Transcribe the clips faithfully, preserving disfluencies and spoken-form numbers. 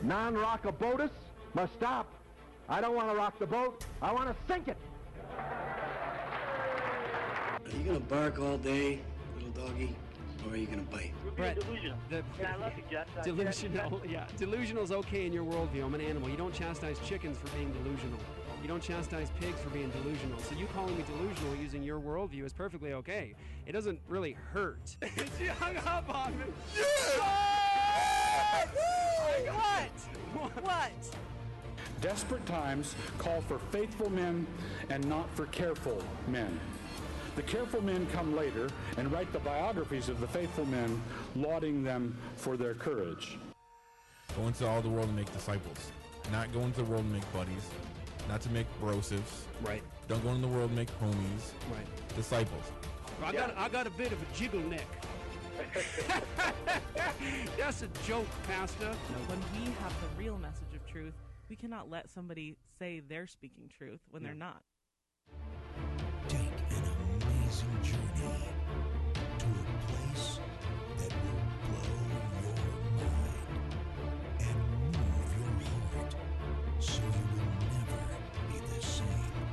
Non-rockabotus must stop. I don't want to rock the boat. I want to sink it. Are you going to bark all day, little doggy, or are you going to bite? We're being delusional. The, yeah, I love you, Jeff. Uh, delusional, yeah. Delusional is okay in your worldview. I'm an animal. You don't chastise chickens for being delusional. You don't chastise pigs for being delusional. So you calling me delusional using your worldview is perfectly okay. It doesn't really hurt. She hung up on me. What? What? Desperate times call for faithful men and not for careful men. The careful men come later and write the biographies of the faithful men, lauding them for their courage. Go into all the world and make disciples. Not go into the world and make buddies. Not to make brosives. Right. Don't go into the world and make homies. Right. Disciples. I got I got a bit of a jiggle neck. That's a joke, Pastor. When we have the real message of truth, we cannot let somebody say they're speaking truth when yeah. they're not. Take an amazing journey to a place that will blow your mind and move your heart so you will never be the same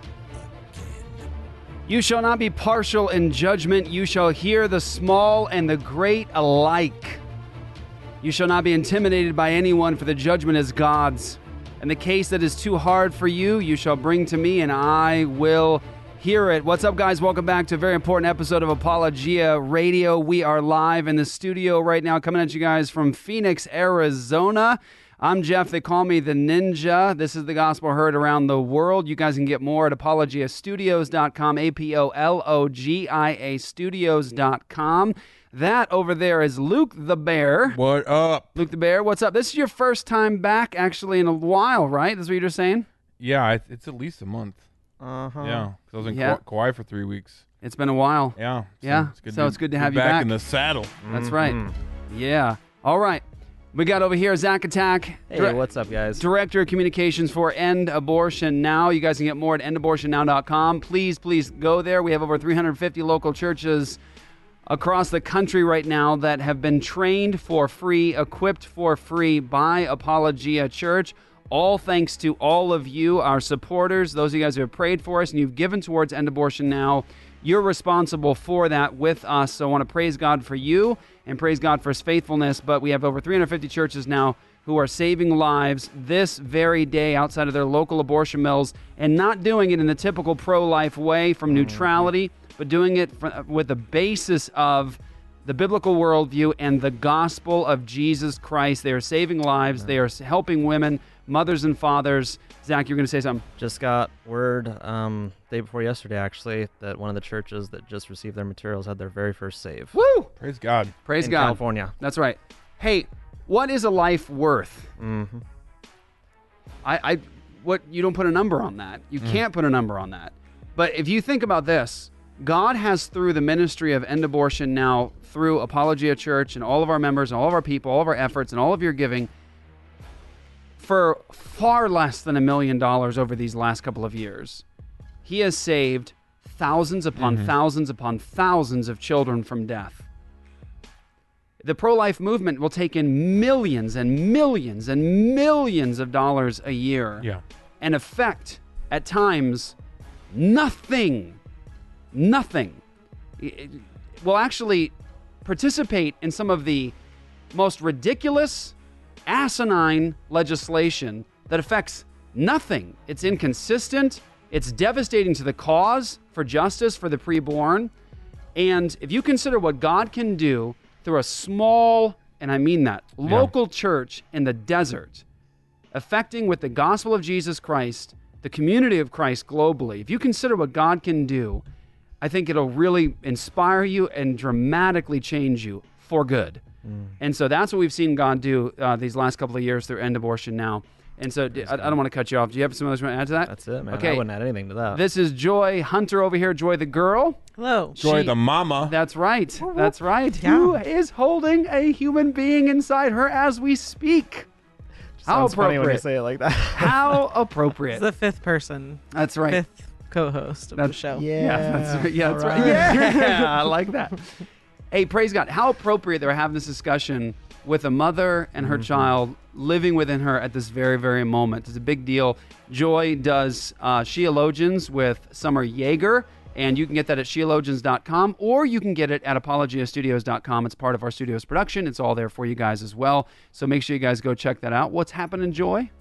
again. You shall not be partial in judgment. You shall hear the small and the great alike. You shall not be intimidated by anyone, for the judgment is God's. And the case that is too hard for you, you shall bring to me, and I will hear it. What's up, guys? Welcome back to a very important episode of Apologia Radio. We are live in the studio right now, coming at you guys from Phoenix, Arizona. I'm Jeff. They call me the Ninja. This is the gospel heard around the world. You guys can get more at apologia studios dot com, A P O L O G I A studios dot com. That over there is Luke the Bear. What up? Luke the Bear, what's up? This is your first time back, actually, in a while, right? That's what you're just saying? Yeah, it's at least a month. Uh-huh. Yeah, because I was in yeah. Kauai for three weeks. It's been a while. Yeah. So yeah, it's good so to, it's good to have you back. back in the saddle. That's mm-hmm. right. Yeah. All right. We got over here Zach Attack. Hey, dire- what's up, guys? Director of Communications for End Abortion Now. You guys can get more at end abortion now dot com. Please, please go there. We have over three hundred fifty local churches across the country right now that have been trained for free, equipped for free by Apologia Church. All thanks to all of you, our supporters, those of you guys who have prayed for us and you've given towards End Abortion Now. You're responsible for that with us. So I want to praise God for you and praise God for his faithfulness. But we have over three hundred fifty churches now who are saving lives this very day outside of their local abortion mills and not doing it in the typical pro-life way from neutrality, but doing it with the basis of the biblical worldview and the gospel of Jesus Christ. They are saving lives. They are helping women, mothers and fathers. Zach, you're going to say something. Just got word um, day before yesterday, actually, that one of the churches that just received their materials had their very first save. Woo! Praise God. Praise in God. California. That's right. Hey, what is a life worth? Mm-hmm. I, I, what you don't put a number on that. You mm. can't put a number on that. But if you think about this, God has, through the ministry of End Abortion Now, through Apologia Church and all of our members and all of our people, all of our efforts and all of your giving, for far less than a million dollars over these last couple of years, he has saved thousands upon mm-hmm. thousands upon thousands of children from death. The pro-life movement will take in millions and millions and millions of dollars a year yeah. and affect, at times, nothing, nothing. It will actually participate in some of the most ridiculous, asinine legislation that affects nothing. It's inconsistent. It's devastating to the cause for justice for the preborn. And if you consider what God can do through a small, and I mean that, local yeah. church in the desert, affecting with the gospel of Jesus Christ, the community of Christ globally, if you consider what God can do, I think it'll really inspire you and dramatically change you for good. Mm. And so that's what we've seen God do uh, these last couple of years through End Abortion Now. And so I, I don't want to cut you off. Do you have some others you want to add to that? That's it, man. Okay. I wouldn't add anything to that. This is Joy Hunter over here. Joy the girl. Hello. Joy She, the mama. That's right. Whoop, whoop. That's right. Yeah. Who is holding a human being inside her as we speak? How Sounds funny appropriate. when you say it like that. How appropriate. It's the fifth person. That's right. Fifth co-host of that's, the show. Yeah, yeah that's right. Yeah, that's right. right. Yeah, I like that. Hey, praise God. How appropriate they're having this discussion with a mother and her mm-hmm. child living within her at this very, very moment. It's a big deal. Joy does uh, Sheologians with Summer Yeager, and you can get that at sheologians dot com, or you can get it at apologia studios dot com. It's part of our studios production. It's all there for you guys as well. So make sure you guys go check that out. What's happening, Joy?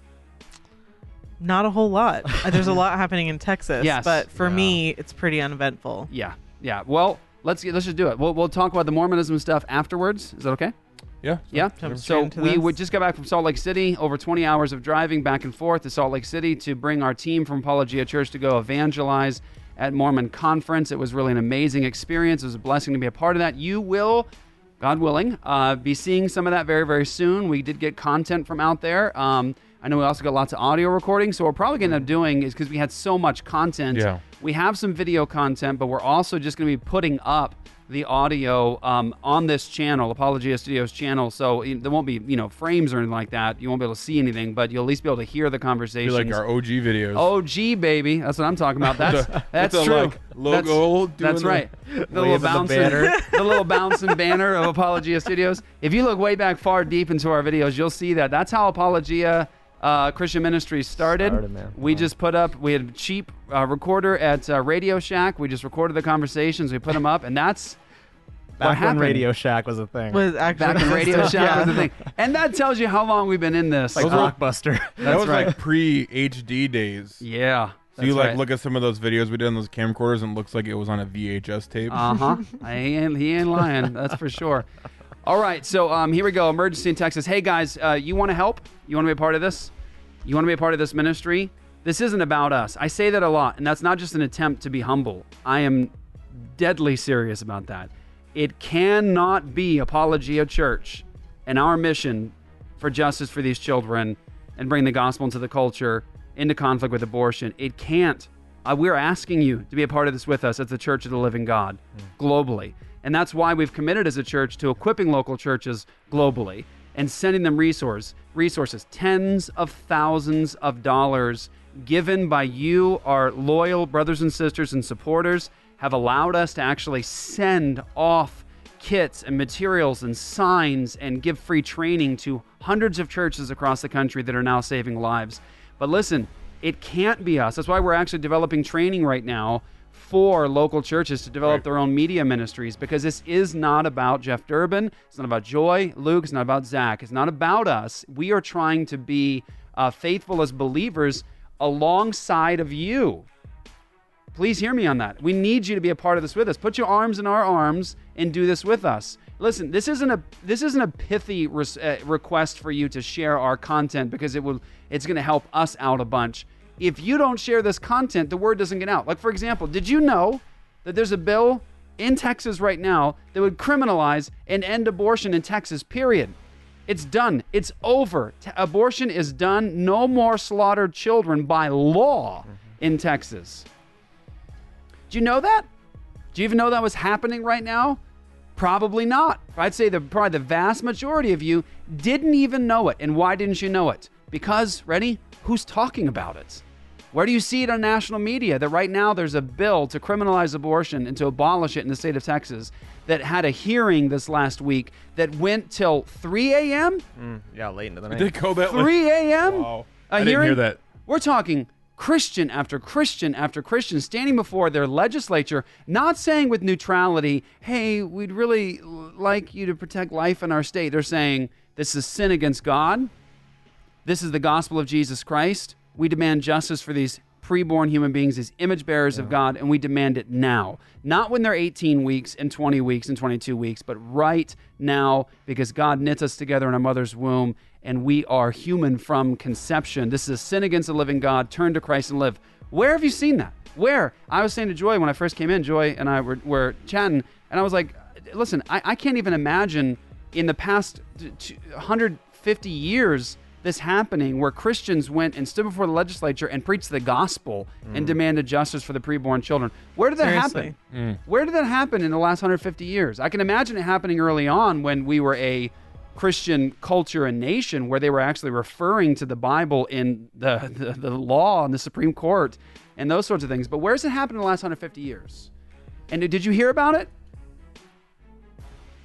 Not a whole lot. There's a lot happening in Texas, yes. but for Yeah. me, it's pretty uneventful. Yeah, yeah. Well, let's let's just do it. We'll, we'll talk about the Mormonism stuff afterwards. Is that okay? Yeah. Yeah. Jump straight So into we this. would just got back from Salt Lake City, over twenty hours of driving back and forth to Salt Lake City to bring our team from Apologia Church to go evangelize at Mormon Conference. It was really an amazing experience. It was a blessing to be a part of that. You will, God willing, uh, be seeing some of that very, very soon. We did get content from out there. Um, I know we also got lots of audio recordings. So what we're probably going to end up doing is, because we had so much content, Yeah. we have some video content, but we're also just going to be putting up the audio um, on this channel, Apologia Studios channel. So you- there won't be, you know, frames or anything like that. You won't be able to see anything, but you'll at least be able to hear the Be conversations. like our O G videos. O G, baby. That's what I'm talking about. That's that's It's a, true. like, logo That's, doing that's the- right. The little Waving the bouncing banner. the little bouncing banner of Apologia Studios. If you look way back far deep into our videos, you'll see that. That's how Apologia uh, Christian Ministries started. Started, man. We Wow. just put up. We had a cheap uh, recorder at uh, Radio Shack. We just recorded the conversations. We put them up, and that's what Back when happened. Radio Shack was a thing. Was actually Back in Radio Shack yeah. was the thing, and that tells you how long we've been in this. like Those were- Blockbuster. that That's was right. like pre-H D days. Yeah. So you that's like right. look at some of those videos we did on those camcorders and it looks like it was on a V H S tape. Uh huh. he ain't he ain't lying. That's for sure. All right. So um, here we go. Emergency in Texas. Hey guys, uh, you want to help? You want to be a part of this? You want to be a part of this ministry? This isn't about us. I say that a lot, and that's not just an attempt to be humble. I am deadly serious about that. It cannot be Apologia Church and our mission for justice for these children and bring the gospel into the culture, into conflict with abortion. It can't. Uh, we're asking you to be a part of this with us as the Church of the Living God globally. And that's why we've committed as a church to equipping local churches globally and sending them resource, resources, tens of thousands of dollars given by you, our loyal brothers and sisters and supporters, have allowed us to actually send off kits and materials and signs and give free training to hundreds of churches across the country that are now saving lives. But listen, it can't be us. That's why we're actually developing training right now for local churches to develop Right. their own media ministries, because this is not about Jeff Durbin. It's not about Joy, Luke. It's not about Zach. It's not about us. We are trying to be uh, faithful as believers alongside of you. Please hear me on that. We need you to be a part of this with us. Put your arms in our arms and do this with us. Listen, this isn't a this isn't a pithy res, uh, request for you to share our content, because it will it's going to help us out a bunch. If you don't share this content, the word doesn't get out. Like, for example, did you know that there's a bill in Texas right now that would criminalize and end abortion in Texas, period? It's done. It's over. T- abortion is done. No more slaughtered children by law in Texas. Do you know that? Do you even know that was happening right now? Probably not. I'd say the probably the vast majority of you didn't even know it. And why didn't you know it? Because, ready? Who's talking about it? Where do you see it on national media that right now there's a bill to criminalize abortion and to abolish it in the state of Texas that had a hearing this last week that went till three a.m.? Mm, yeah, late into the night. Did they go that way? three a.m.? Wow. A I didn't hearing? hear that. We're talking Christian after Christian after Christian standing before their legislature, not saying with neutrality, hey, we'd really l- like you to protect life in our state. They're saying this is sin against God. This is the gospel of Jesus Christ. We demand justice for these preborn human beings, these image bearers of God, and we demand it now. Not when they're eighteen weeks and twenty weeks and twenty-two weeks, but right now, because God knits us together in our mother's womb, and we are human from conception. This is a sin against the living God. Turn to Christ and live. Where have you seen that? Where? I was saying to Joy when I first came in, Joy and I were, were chatting, and I was like, listen, I, I can't even imagine in the past one hundred fifty years this happening, where Christians went and stood before the legislature and preached the gospel mm. and demanded justice for the preborn children. Where did that Seriously. happen? Mm. Where did that happen in the last one hundred fifty years? I can imagine it happening early on when we were a Christian culture and nation, where they were actually referring to the Bible in the, the, the law and the Supreme Court and those sorts of things. But where's it happened in the last one hundred fifty years? And did you hear about it?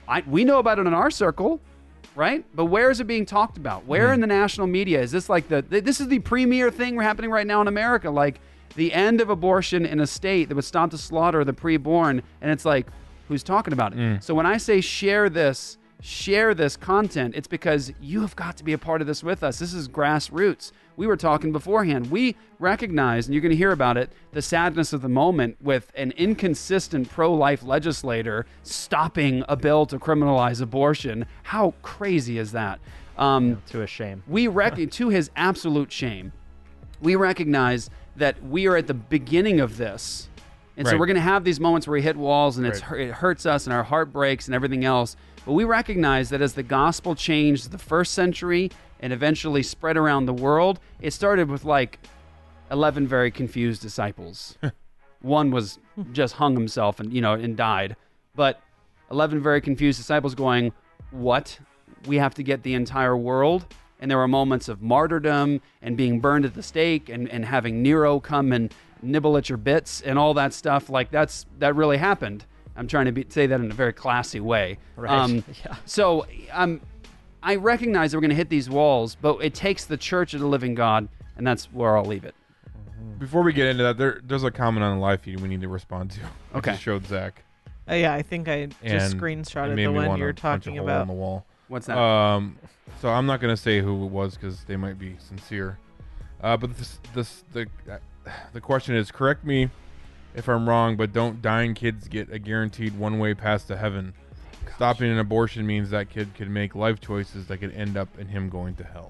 I, we know about it in our circle, right? But where is it being talked about? Where Mm-hmm. in the national media is this like the, this is the premier thing happening right now in America, like the end of abortion in a state that would stop the slaughter of the preborn, and it's like, who's talking about it? Mm. So when I say share this, share this content, it's because you have got to be a part of this with us. This is grassroots. We were talking beforehand. We recognize, and you're going to hear about it, the sadness of the moment with an inconsistent pro-life legislator stopping a bill to criminalize abortion. How crazy is that? Um, To a shame. we rec- to his absolute shame, we recognize that we are at the beginning of this. And so Right. we're going to have these moments where we hit walls and it's, Right. it hurts us and our heart breaks and everything else. But we recognize that as the gospel changed the first century and eventually spread around the world, it started with like eleven very confused disciples. One was just hung himself and, you know, and died. But eleven very confused disciples going, what? We have to get the entire world? And there were moments of martyrdom and being burned at the stake and, and having Nero come and nibble at your bits and all that stuff. Like that's that really happened. I'm trying to be, say that in a very classy way. Right. Um, Yeah. So um, I recognize that we're going to hit these walls, but it takes the church of the living God, and that's where I'll leave it. Before we get into that, there there's a comment on the live feed we need to respond to. I Okay. just showed Zach. Uh, yeah, I think I just And it screenshotted made the me one wanna you're punch a talking hole about. in the wall. What's that? Um, so I'm not gonna say who it was because they might be sincere. Uh, but this, this the uh, the question is, correct me if I'm wrong, but don't dying kids get a guaranteed one way pass to heaven? Stopping an abortion means that kid could make life choices that could end up in him going to hell.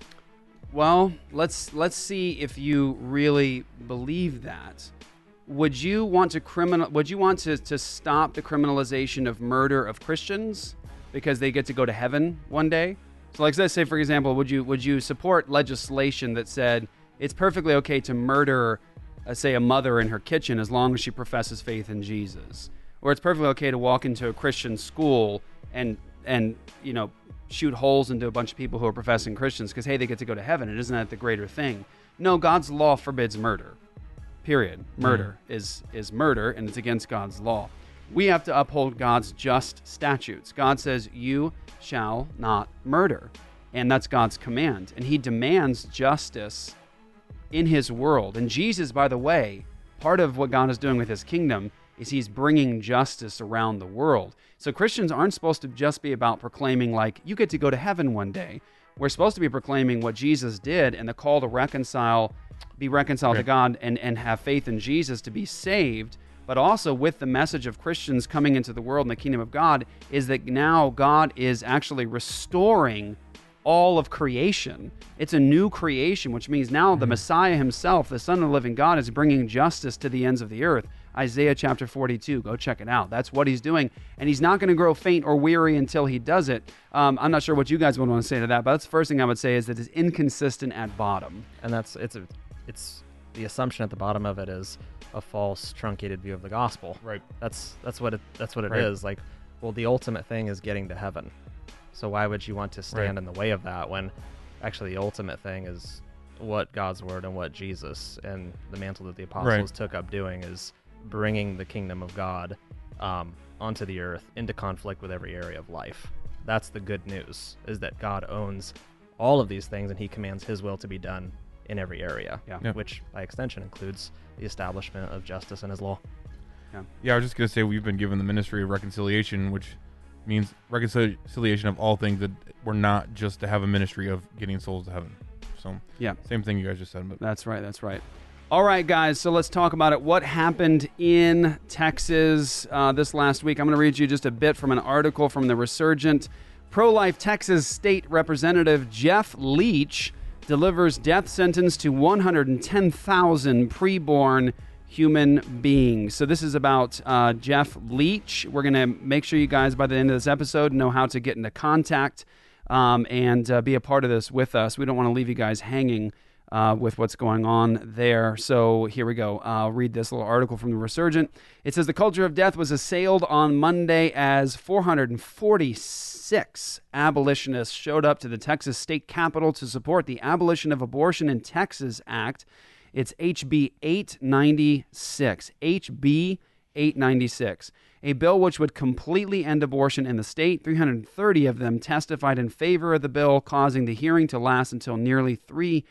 Well, let's let's see if you really believe that. Would you want to criminal? Would you want to, to stop the criminalization of murder of Christians because they get to go to heaven one day? So, like, let's say, for example, would you would you support legislation that said it's perfectly okay to murder, uh, say, a mother in her kitchen as long as she professes faith in Jesus, or it's perfectly okay to walk into a Christian school and and you know shoot holes into a bunch of people who are professing Christians because hey, they get to go to heaven, and isn't that the greater thing? No, God's law forbids murder. Period. Murder mm. is is murder, and it's against God's law. We have to uphold God's just statutes. God says, you shall not murder. And that's God's command. And he demands justice in his world. And Jesus, by the way, part of what God is doing with his kingdom is he's bringing justice around the world. So Christians aren't supposed to just be about proclaiming, like, you get to go to heaven one day. We're supposed to be proclaiming what Jesus did and the call to reconcile, be reconciled Right. to God and, and have faith in Jesus to be saved. But also with the message of Christians coming into the world in the kingdom of God is that now God is actually restoring all of creation. It's a new creation, which means now the Messiah himself, the Son of the living God, is bringing justice to the ends of the earth. Isaiah chapter forty-two, go check it out. That's what he's doing. And he's not going to grow faint or weary until he does it. Um, I'm not sure what you guys would want to say to that, but that's the first thing I would say is that it's inconsistent at bottom. And that's it's a, it's the assumption at the bottom of it is a false truncated view of the gospel. Right. That's that's what it that's what it Right. is. Like, well, the ultimate thing is getting to heaven. So why would you want to stand Right. in the way of that when actually the ultimate thing is what God's word and what Jesus and the mantle that the apostles Right. took up doing is bringing the kingdom of God um, onto the earth into conflict with every area of life. That's the good news, is that God owns all of these things and he commands his will to be done in every area, Yeah. Yeah. which by extension includes the establishment of justice and his law. Yeah, I was just going to say we've been given the ministry of reconciliation, which means reconciliation of all things, that we're not just to have a ministry of getting souls to heaven. So, Yeah. same thing you guys just said. But That's right. That's right. All right, guys. So let's talk about it. What happened in Texas uh, this last week? I'm going to read you just a bit from an article from the Resurgent. Pro-life Texas State Representative Jeff Leach delivers death sentence to one hundred ten thousand preborn human beings. So this is about uh, Jeff Leach. We're going to make sure you guys, by the end of this episode, know how to get into contact um, and uh, be a part of this with us. We don't want to leave you guys hanging Uh, with what's going on there. So here we go. I'll read this little article from the Resurgent. It says the culture of death was assailed on Monday as four hundred forty-six abolitionists showed up to the Texas state capitol to support the Abolition of Abortion in Texas Act. It's H B eight ninety-six. H B eight ninety-six. a bill which would completely end abortion in the state. three hundred thirty of them testified in favor of the bill, causing the hearing to last until nearly three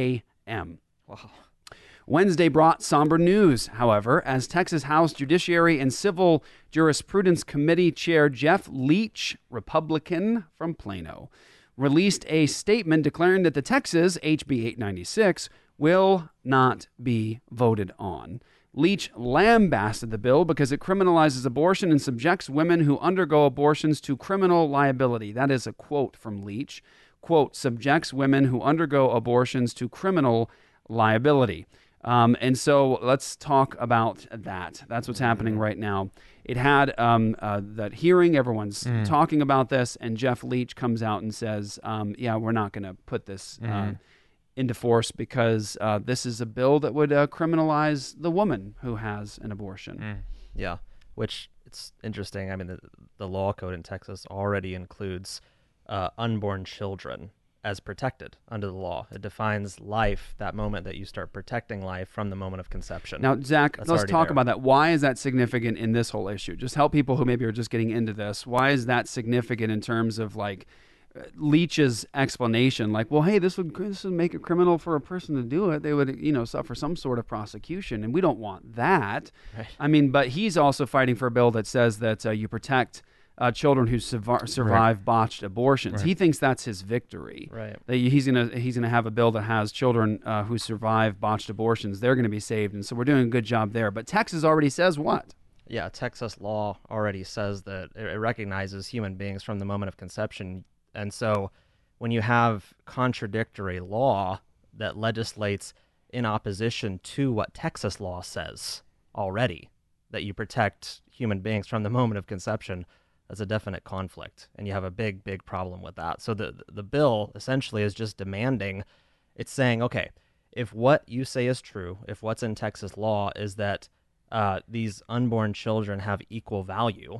a.m. Wow. Wednesday brought somber news, however, as Texas House Judiciary and Civil Jurisprudence Committee Chair Jeff Leach, Republican from Plano, released a statement declaring that the Texas H B eight ninety-six will not be voted on. Leach lambasted the bill because it criminalizes abortion and subjects women who undergo abortions to criminal liability. That is a quote from Leach. Quote, subjects women who undergo abortions to criminal liability. Um, and so let's talk about that. That's what's happening right now. It had um, uh, that hearing. Everyone's Mm. talking about this, and Jeff Leach comes out and says, um, yeah, we're not going to put this uh, Mm. into force because uh, this is a bill that would uh, criminalize the woman who has an abortion. Mm. Yeah, which it's interesting. I mean, the, the law code in Texas already includes uh, unborn children as protected under the law. It defines life, that moment that you start protecting life from the moment of conception. Now, Zach, That's let's already talk there. about that. Why is that significant in this whole issue? Just help people who maybe are just getting into this. Why is that significant in terms of like uh, Leach's explanation? Like, well, hey, this would this would make it criminal for a person to do it. They would, you know, suffer some sort of prosecution, and we don't want that. Right. I mean, but he's also fighting for a bill that says that uh, you protect Uh, children who survive, survive botched abortions. Right. He thinks that's his victory. Right. That he's gonna he's gonna have a bill that has children uh, who survive botched abortions. They're gonna be saved, and so we're doing a good job there. But Texas already says what? Yeah, Texas law already says that it it recognizes human beings from the moment of conception. And so when you have contradictory law that legislates in opposition to what Texas law says already, that you protect human beings from the moment of conception, that's a definite conflict. And you have a big, big problem with that. So the the bill essentially is just demanding, it's saying, okay, if what you say is true, if what's in Texas law is that uh, these unborn children have equal value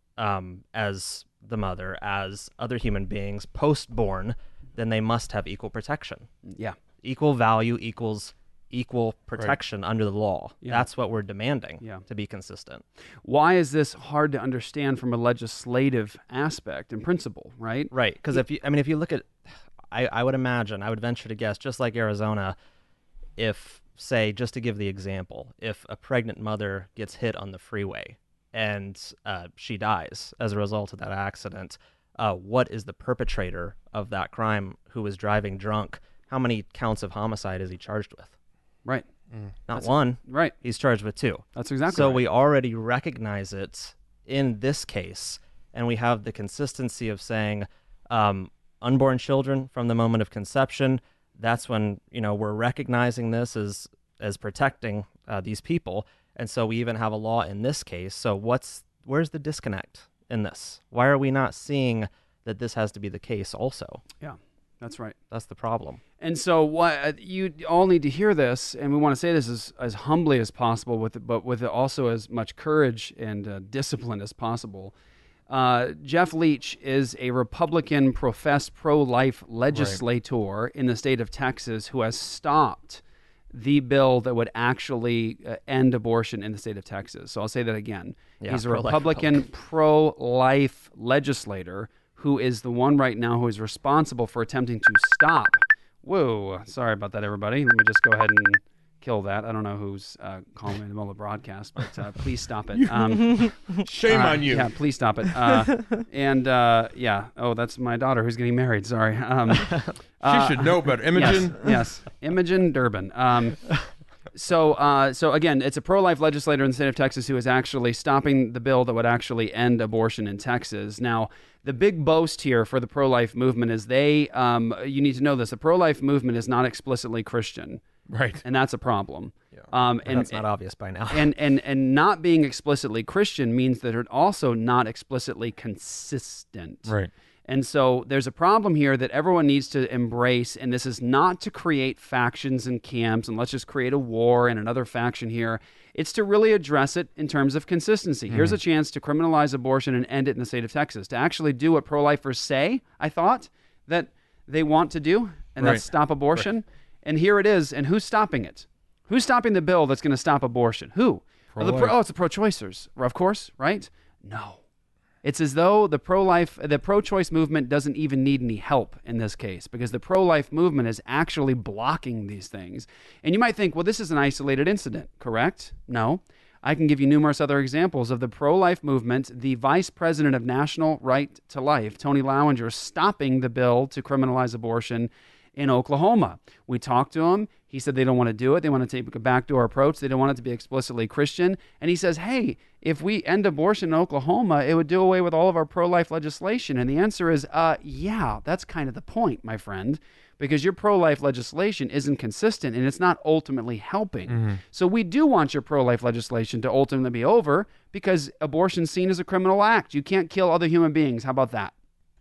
um, as the mother, as other human beings post-born, then they must have equal protection. Yeah. Equal value equals equal protection under the law. Yeah. That's what we're demanding Yeah. to be consistent. Why is this hard to understand from a legislative aspect and principle, right? Right. Because if you, I mean, if you look at, I, I would imagine, I would venture to guess, just like Arizona, if, say, just to give the example, if a pregnant mother gets hit on the freeway and uh, she dies as a result of that accident, uh, what is the perpetrator of that crime who was driving drunk? How many counts of homicide is he charged with? Right. Not That's- one. Right. He's charged with two. That's exactly So right. we already recognize it in this case, and we have the consistency of saying um, unborn children from the moment of conception. That's when, you know, we're recognizing this as as protecting uh, these people, and so we even have a law in this case. So what's where's the disconnect in this? Why are we not seeing that this has to be the case also? Yeah, that's right. That's the problem. And so what you all need to hear this, and we want to say this as, as humbly as possible, with it, but with also as much courage and uh, discipline as possible. Uh, Jeff Leach is a Republican professed pro-life legislator in the state of Texas who has stopped the bill that would actually uh, end abortion in the state of Texas. So I'll say that again. Yeah, He's a pro-life Republican pro-life legislator who is the one right now who is responsible for attempting to stop. Whoa, sorry about that, everybody. Let me just go ahead and kill that. I don't know who's uh, calling me in the middle of the broadcast, but uh, please stop it. Um, Shame uh, on you. Yeah, please stop it. Uh, and uh, yeah, oh, that's my daughter who's getting married. Sorry. Um, She should know better. Imogen? Yes, yes. Imogen Durbin. Um, so, uh, so again, it's a pro-life legislator in the state of Texas who is actually stopping the bill that would actually end abortion in Texas. Now, the big boast here for the pro-life movement is they, um, you need to know this, the pro-life movement is not explicitly Christian. Right. And that's a problem. Yeah. Um, and that's not obvious by now. and, and, and not being explicitly Christian means that it's also not explicitly consistent. Right. And so there's a problem here that everyone needs to embrace, and this is not to create factions and camps and let's just create a war and another faction here. It's to really address it in terms of consistency. Mm. Here's a chance to criminalize abortion and end it in the state of Texas, to actually do what pro-lifers say, I thought, that they want to do, and Right. that's stop abortion. Right. And here it is, and who's stopping it? Who's stopping the bill that's going to stop abortion? Who? Oh, the pro, oh, it's the pro-choicers, of course, right? No. It's as though the pro-life, the pro-choice movement doesn't even need any help in this case, because the pro-life movement is actually blocking these things. And you might think, well, this is an isolated incident, correct? No. I can give you numerous other examples of the pro-life movement, the vice president of National Right to Life, Tony Lowinger, stopping the bill to criminalize abortion in Oklahoma. We talked to him. He said they don't want to do it. They want to take a backdoor approach. They don't want it to be explicitly Christian. And he says, hey, if we end abortion in Oklahoma, it would do away with all of our pro-life legislation. And the answer is, uh, yeah, that's kind of the point, my friend, because your pro-life legislation isn't consistent and it's not ultimately helping. Mm-hmm. So we do want your pro-life legislation to ultimately be over because abortion's seen as a criminal act. You can't kill other human beings. How about that?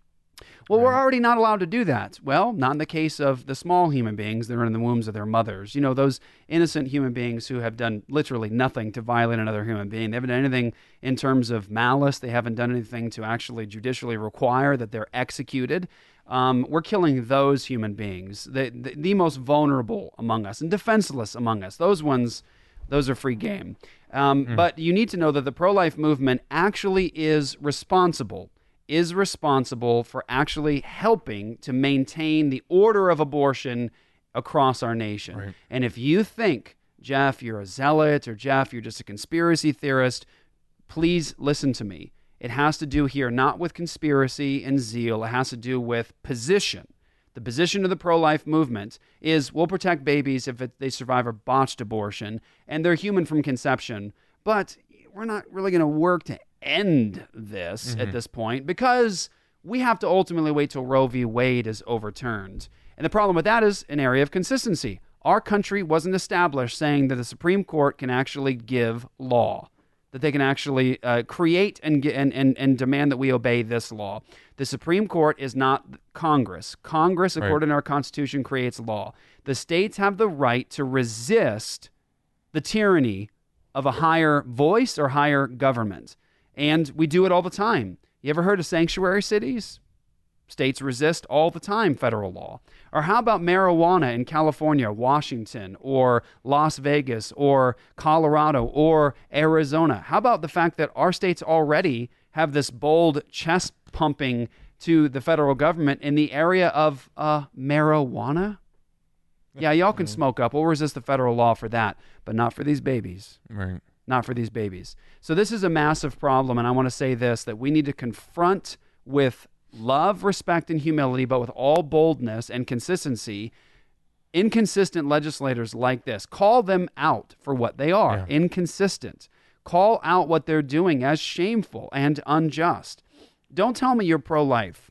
Well, we're already not allowed to do that. Well, not in the case of the small human beings that are in the wombs of their mothers. You know, those innocent human beings who have done literally nothing to violate another human being. They haven't done anything in terms of malice. They haven't done anything to actually judicially require that they're executed. Um, we're killing those human beings, the, the, the most vulnerable among us and defenseless among us. Those ones, those are free game. Um, mm. But you need to know that the pro-life movement actually is responsible is responsible for actually helping to maintain the order of abortion across our nation. Right. And if you think, Jeff, you're a zealot, or Jeff, you're just a conspiracy theorist, please listen to me. It has to do here not with conspiracy and zeal. It has to do with position. The position of the pro-life movement is we'll protect babies if it, they survive a botched abortion, and they're human from conception, but we're not really going to work to end this mm-hmm. at this point because we have to ultimately wait till Roe v. Wade is overturned. And the problem with that is an area of consistency. Our country wasn't established saying that the Supreme Court can actually give law, that they can actually uh, create and, and, and, and demand that we obey this law. The Supreme Court is not Congress. Congress, according right. to our Constitution, creates law. The states have the right to resist the tyranny of a higher voice or higher government. And we do it all the time. You ever heard of sanctuary cities? States resist all the time federal law. Or how about marijuana in California, Washington, or Las Vegas, or Colorado, or Arizona? How about the fact that our states already have this bold chest pumping to the federal government in the area of uh, marijuana? Yeah, y'all can smoke up. We'll resist the federal law for that, but not for these babies. Right. Not for these babies. So this is a massive problem, and I want to say this, that we need to confront with love, respect, and humility, but with all boldness and consistency, inconsistent legislators like this. Call them out for what they are, yeah. inconsistent. Call out what they're doing as shameful and unjust. Don't tell me you're pro-life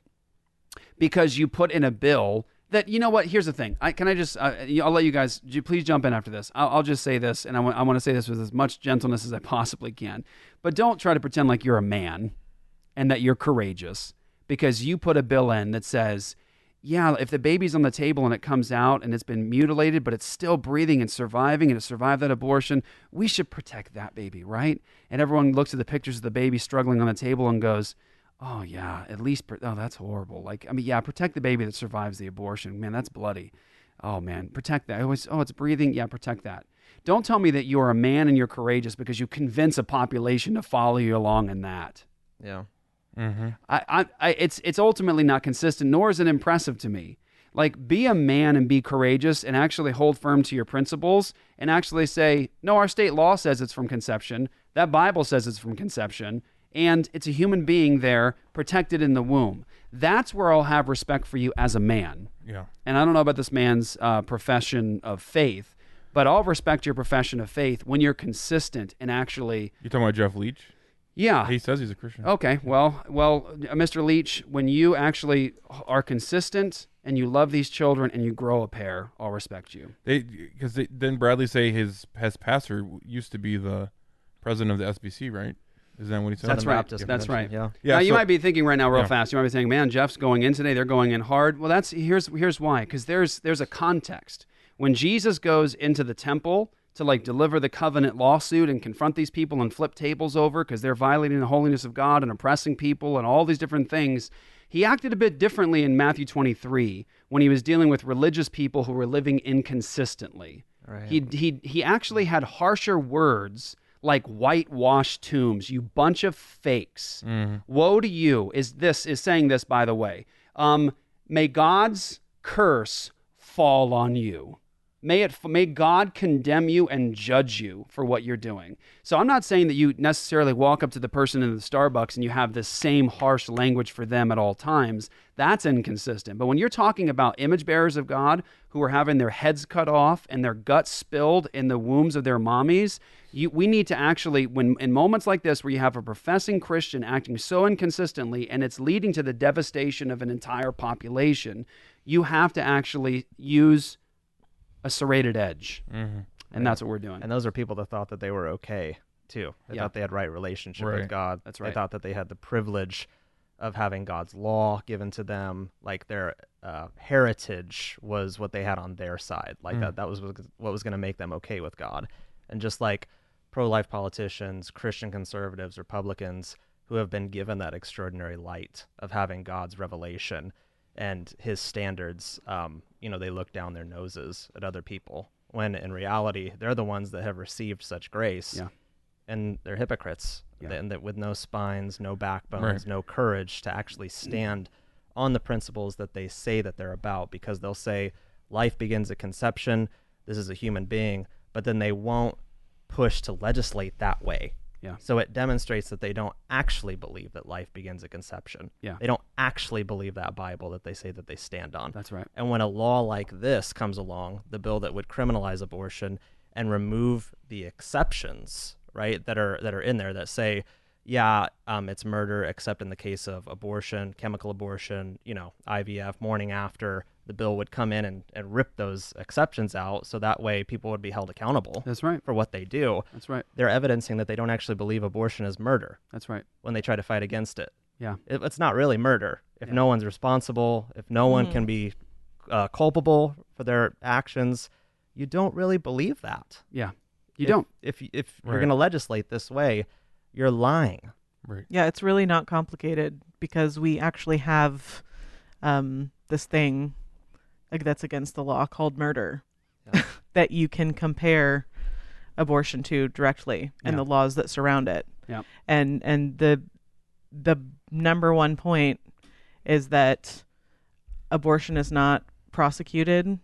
because you put in a bill that, you know what, here's the thing. I, can I just, uh, I'll let you guys, you please jump in after this. I'll, I'll just say this, and I, w- I want to say this with as much gentleness as I possibly can. But don't try to pretend like you're a man and that you're courageous because you put a bill in that says, yeah, if the baby's on the table and it comes out and it's been mutilated, but it's still breathing and surviving and it survived that abortion, we should protect that baby, right? And everyone looks at the pictures of the baby struggling on the table and goes, oh, yeah, at least, oh, that's horrible. Like, I mean, yeah, protect the baby that survives the abortion. Man, that's bloody. Oh, man, protect that. Always, oh, it's breathing. Yeah, protect that. Don't tell me that you're a man and you're courageous because you convince a population to follow you along in that. Yeah. Mm-hmm. I, I, I, it's, it's ultimately not consistent, nor is it impressive to me. Like, be a man and be courageous and actually hold firm to your principles and actually say, no, our state law says it's from conception. That Bible says it's from conception. And it's a human being there protected in the womb. That's where I'll have respect for you as a man. Yeah. And I don't know about this man's uh, profession of faith, but I'll respect your profession of faith when you're consistent and actually... You talking about Jeff Leach? Yeah. He says he's a Christian. Okay. Well, well, uh, Mister Leach, when you actually are consistent and you love these children and you grow a pair, I'll respect you. They Because didn't Bradley say his, his pastor used to be the president of the S B C, right? Is that what he said? That's right. Baptist That's right. Yeah. Yeah. Now, so, you might be thinking right now, real yeah. fast. You might be saying, "Man, Jeff's going in today. They're going in hard." Well, that's here's here's why. Because there's there's a context. When Jesus goes into the temple to like deliver the covenant lawsuit and confront these people and flip tables over because they're violating the holiness of God and oppressing people and all these different things, he acted a bit differently in Matthew twenty-three when he was dealing with religious people who were living inconsistently. Right. He he he actually had harsher words. like whitewashed tombs, you bunch of fakes. Woe to you is this is saying this, by the way. Um, may God's curse fall on you. May it may God condemn you and judge you for what you're doing. So I'm not saying that you necessarily walk up to the person in the Starbucks and you have this same harsh language for them at all times. That's inconsistent. But when you're talking about image bearers of God who are having their heads cut off and their guts spilled in the wombs of their mommies, you, we need to actually, when in moments like this where you have a professing Christian acting so inconsistently and it's leading to the devastation of an entire population, you have to actually use a serrated edge. Mm-hmm. And that's what we're doing. And those are people that thought that they were okay, too. They Yeah. thought they had right relationship Right. with God. That's They right. thought that they had the privilege of having God's law given to them. Like their uh, heritage was what they had on their side. Like Mm. that, that was what what was going to make them okay with God. And just like pro-life politicians, Christian conservatives, Republicans, who have been given that extraordinary light of having God's revelation and his standards, um, you know, they look down their noses at other people when in reality, they're the ones that have received such grace. Yeah. And they're hypocrites, Yeah. and that with no spines, no backbones, Right. no courage to actually stand on the principles that they say that they're about, because they'll say life begins at conception, this is a human being, but then they won't push to legislate that way. Yeah. So it demonstrates that they don't actually believe that life begins at conception. Yeah. They don't actually believe that Bible that they say that they stand on. That's right. And when a law like this comes along, the bill that would criminalize abortion and remove the exceptions, right, that are that are in there that say, yeah, um, it's murder except in the case of abortion, chemical abortion, you know, I V F, morning after, the bill would come in and, and rip those exceptions out, so that way people would be held accountable That's right. for what they do. That's right. They're evidencing that they don't actually believe abortion is murder That's right. when they try to fight against it. Yeah. It, it's not really murder. If Yeah. no one's responsible, if no one can be uh, culpable for their actions, you don't really believe that. Yeah. You If- don't. If if you're Right. going to legislate this way, you're lying. Right. Yeah, it's really not complicated because we actually have um, this thing like that's against the law called murder Yeah. that you can compare abortion to directly and Yeah. the laws that surround it. Yeah. And and the the number one point is that abortion is not prosecuted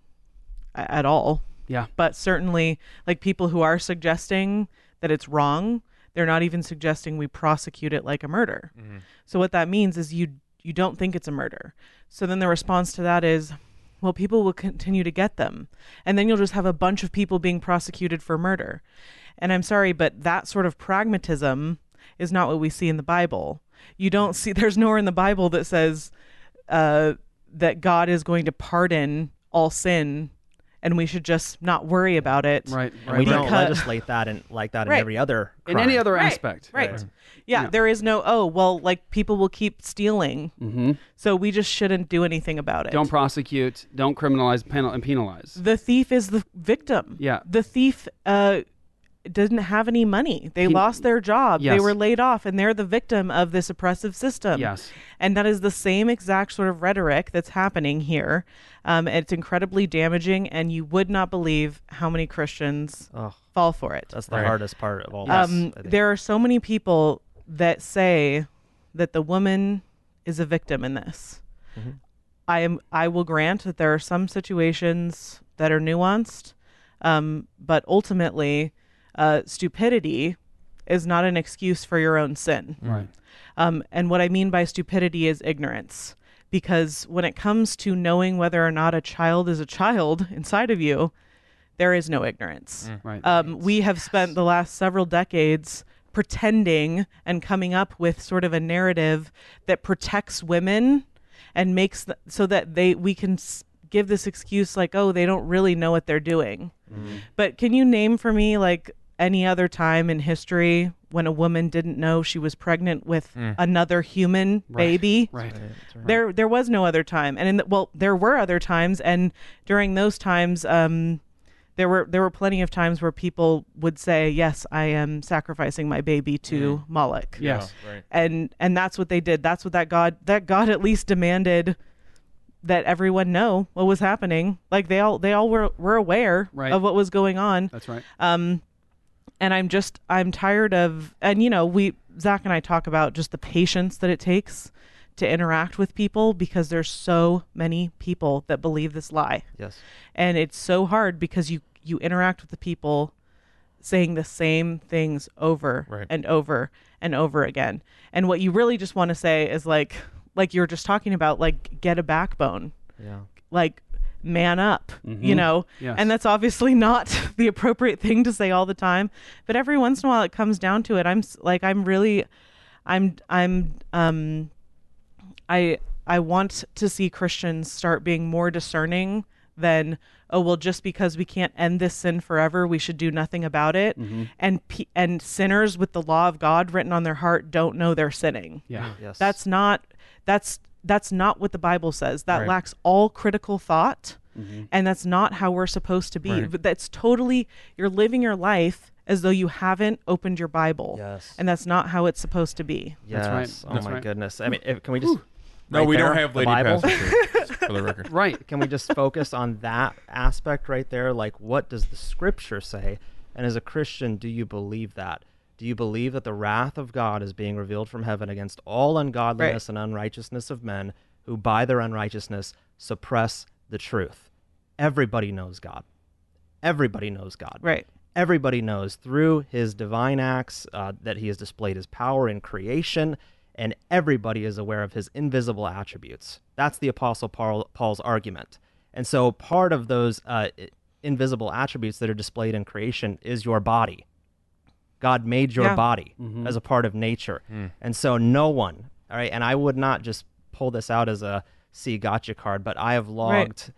a- at all. Yeah. But certainly, like people who are suggesting that it's wrong, they're not even suggesting we prosecute it like a murder. Mm-hmm. So what that means is you you don't think it's a murder. So then the response to that is, well, people will continue to get them. And then you'll just have a bunch of people being prosecuted for murder. And I'm sorry, but that sort of pragmatism is not what we see in the Bible. You don't see, there's nowhere in the Bible that says uh, that God is going to pardon all sin and we should just not worry about it. Right. And Right. we don't Because- legislate that in like that in Right. every other In crime. any other Right, aspect. Right. Right. Yeah, Yeah. there is no, oh, well, like people will keep stealing. Mm-hmm. So we just shouldn't do anything about it. Don't prosecute. Don't criminalize penal- and penalize. The thief is the victim. Yeah. The thief uh, didn't have any money. They He- lost their job. They Yes. were laid off, and they're the victim of this oppressive system. Yes. And that is the same exact sort of rhetoric that's happening here. Um, it's incredibly damaging, and you would not believe how many Christians Oh, fall for it. that's the Right. hardest part of all Yes. this. Um, I think. there are so many people that say that the woman is a victim in this. Mhm. I am. I will grant that there are some situations that are nuanced, um, but ultimately, uh, stupidity is not an excuse for your own sin. Right. Um, and what I mean by stupidity is ignorance. Because when it comes to knowing whether or not a child is a child inside of you, there is no ignorance. Right. Um, we have spent the last several decades pretending and coming up with sort of a narrative that protects women and makes th- so that they we can s- give this excuse like, oh, they don't really know what they're doing. But can you name for me like any other time in history when a woman didn't know she was pregnant with Mm. another human Right. baby? Right. There, there was no other time, and in the, well, there were other times, and during those times, um, there were there were plenty of times where people would say, "Yes, I am sacrificing my baby to Moloch," Yes. Yeah, right. and and that's what they did. That's what that God that God at least demanded that everyone know what was happening. Like they all they all were were aware Right. of what was going on. That's right. Um, and I'm just I'm tired of, and you know, we Zach and I talk about just the patience that it takes to interact with people, because there's so many people that believe this lie. Yes. And it's so hard because you you interact with the people saying the same things over Right. and over and over again. And what you really just want to say is like like you were just talking about, like, get a backbone. Yeah. Like, man up, Mhm. you know? Yes. And that's obviously not the appropriate thing to say all the time, but every once in a while it comes down to it. I'm s- like I'm really I'm I'm um I I want to see Christians start being more discerning than, oh, well, just because we can't end this sin forever, we should do nothing about it. Mm-hmm. And pe- and sinners with the law of God written on their heart don't know they're sinning. Yeah. Yes. That's not that's that's not what the Bible says. That Right. lacks all critical thought, Mm-hmm. and that's not how we're supposed to be. Right. But that's totally, you're living your life as though you haven't opened your Bible. Yes. And that's not how it's supposed to be. Yes. That's right. Oh That's my right. goodness. I mean, if, can we just No, right we there, don't have the lady Bible? pastors here, just for the record. Right. Can we just focus on that aspect right there? Like, what does the scripture say? And as a Christian, do you believe that? Do you believe that the wrath of God is being revealed from heaven against all ungodliness and unrighteousness of men who by their unrighteousness suppress the truth? Everybody knows God. Everybody knows God. Right. Everybody knows through his divine acts uh, that he has displayed his power in creation, and everybody is aware of his invisible attributes. That's the Apostle Paul, Paul's argument. And so part of those uh, invisible attributes that are displayed in creation is your body. God made your Yeah. body Mhm. as a part of nature. Mm. And so no one, all right, and I would not just pull this out as a see gotcha card, but I have logged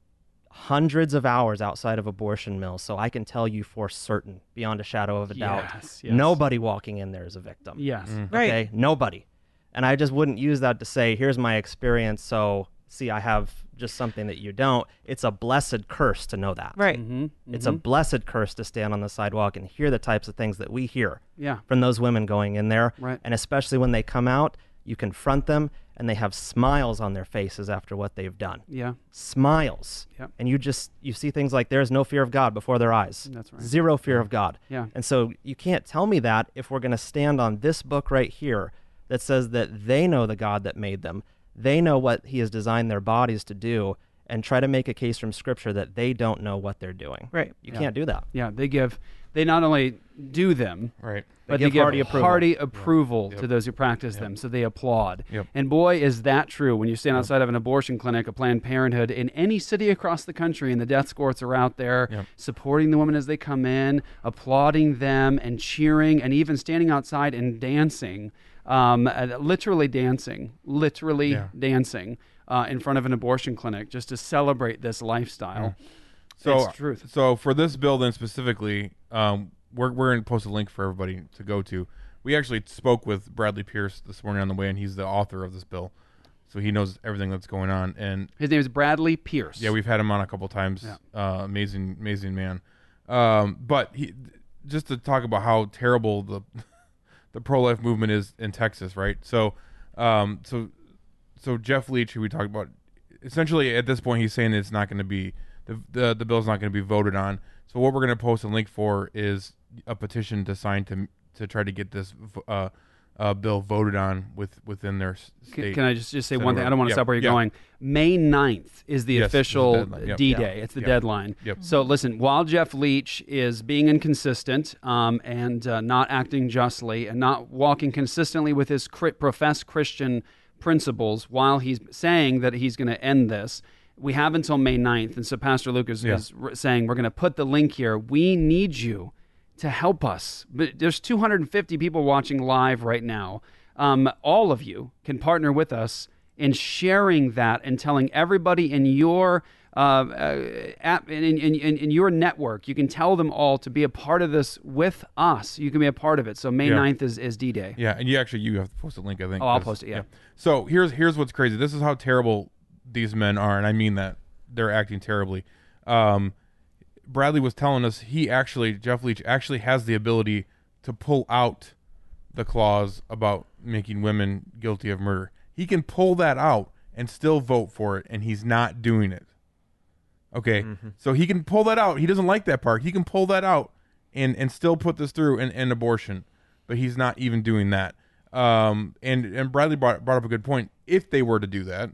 hundreds of hours outside of abortion mills, so I can tell you for certain, beyond a shadow of a doubt, Yes, yes. nobody walking in there is a victim. Yes. Right. Okay, nobody. And I just wouldn't use that to say, here's my experience, so see, I have just something that you don't. It's a blessed curse to know that. Right. Mm-hmm. It's a blessed curse to stand on the sidewalk and hear the types of things that we hear Yeah. from those women going in there. Right. And especially when they come out, you confront them and they have smiles on their faces after what they've done. Yeah. Smiles. Yep. And you just, you see things like there's no fear of God before their eyes. That's right. Zero fear of God. Yeah. And so you can't tell me that if we're going to stand on this book right here that says that they know the God that made them, they know what he has designed their bodies to do, and try to make a case from Scripture that they don't know what they're doing. Right. You Yeah. can't do that. Yeah. They give, they not only do them, Right. but They they give give hearty approval. hearty approval Yep. to those who practice them. So they applaud. Yep. And boy, is that true when you stand outside of an abortion clinic, a Planned Parenthood in any city across the country, and the death escorts are out there Yep. supporting the women as they come in, applauding them and cheering, and even standing outside and dancing, um, uh, literally dancing, literally Yeah. dancing uh, in front of an abortion clinic just to celebrate this lifestyle. So, It's the truth. so for this bill then specifically, um, we're we're going to post a link for everybody to go to. We actually spoke with Bradley Pierce this morning on the way, and he's the author of this bill, so he knows everything that's going on. And His name is Bradley Pierce. yeah, we've had him on a couple times. Yeah. Uh, amazing, amazing man. Um, but he, just to talk about how terrible the the pro-life movement is in Texas, right? So, um, so, so Jeff Leach, who we talked about, essentially at this point, he's saying it's not going to be the the the bill's not going to be voted on. So what we're going to post a link for is a petition to sign to to try to get this uh, uh, bill voted on with within their s- Can, state. can I just, just say Senate one thing? I rep. don't want to Yeah, stop where you're yeah. going. May ninth is the Yes, is the official deadline. Yep. D-Day. Yeah. It's the Yep. deadline. Yep. So listen, while Jeff Leach is being inconsistent um, and uh, not acting justly and not walking consistently with his cri- professed Christian principles, while he's saying that he's going to end this, we have until May ninth. And so Pastor Luke is, Yeah. is r- saying, we're going to put the link here. We need you to help us. But there's two hundred fifty people watching live right now. Um, all of you can partner with us in sharing that and telling everybody in your uh, uh, app in, in, in, in your network. You can tell them all to be a part of this with us. You can be a part of it. So May Yeah. ninth is, is D-Day. Yeah, and you actually you have to post a link, I think. Oh, I'll 'cause- post it, yeah. So here's here's what's crazy. This is how terrible these men are, and I mean that they're acting terribly. Um, Bradley was telling us he actually Jeff Leach actually has the ability to pull out the clause about making women guilty of murder. He can pull that out and still vote for it, and he's not doing it. Okay, so he can pull that out. He doesn't like that part. He can pull that out and and still put this through and end abortion, but he's not even doing that. Um, and and Bradley brought brought up a good point. If they were to do that,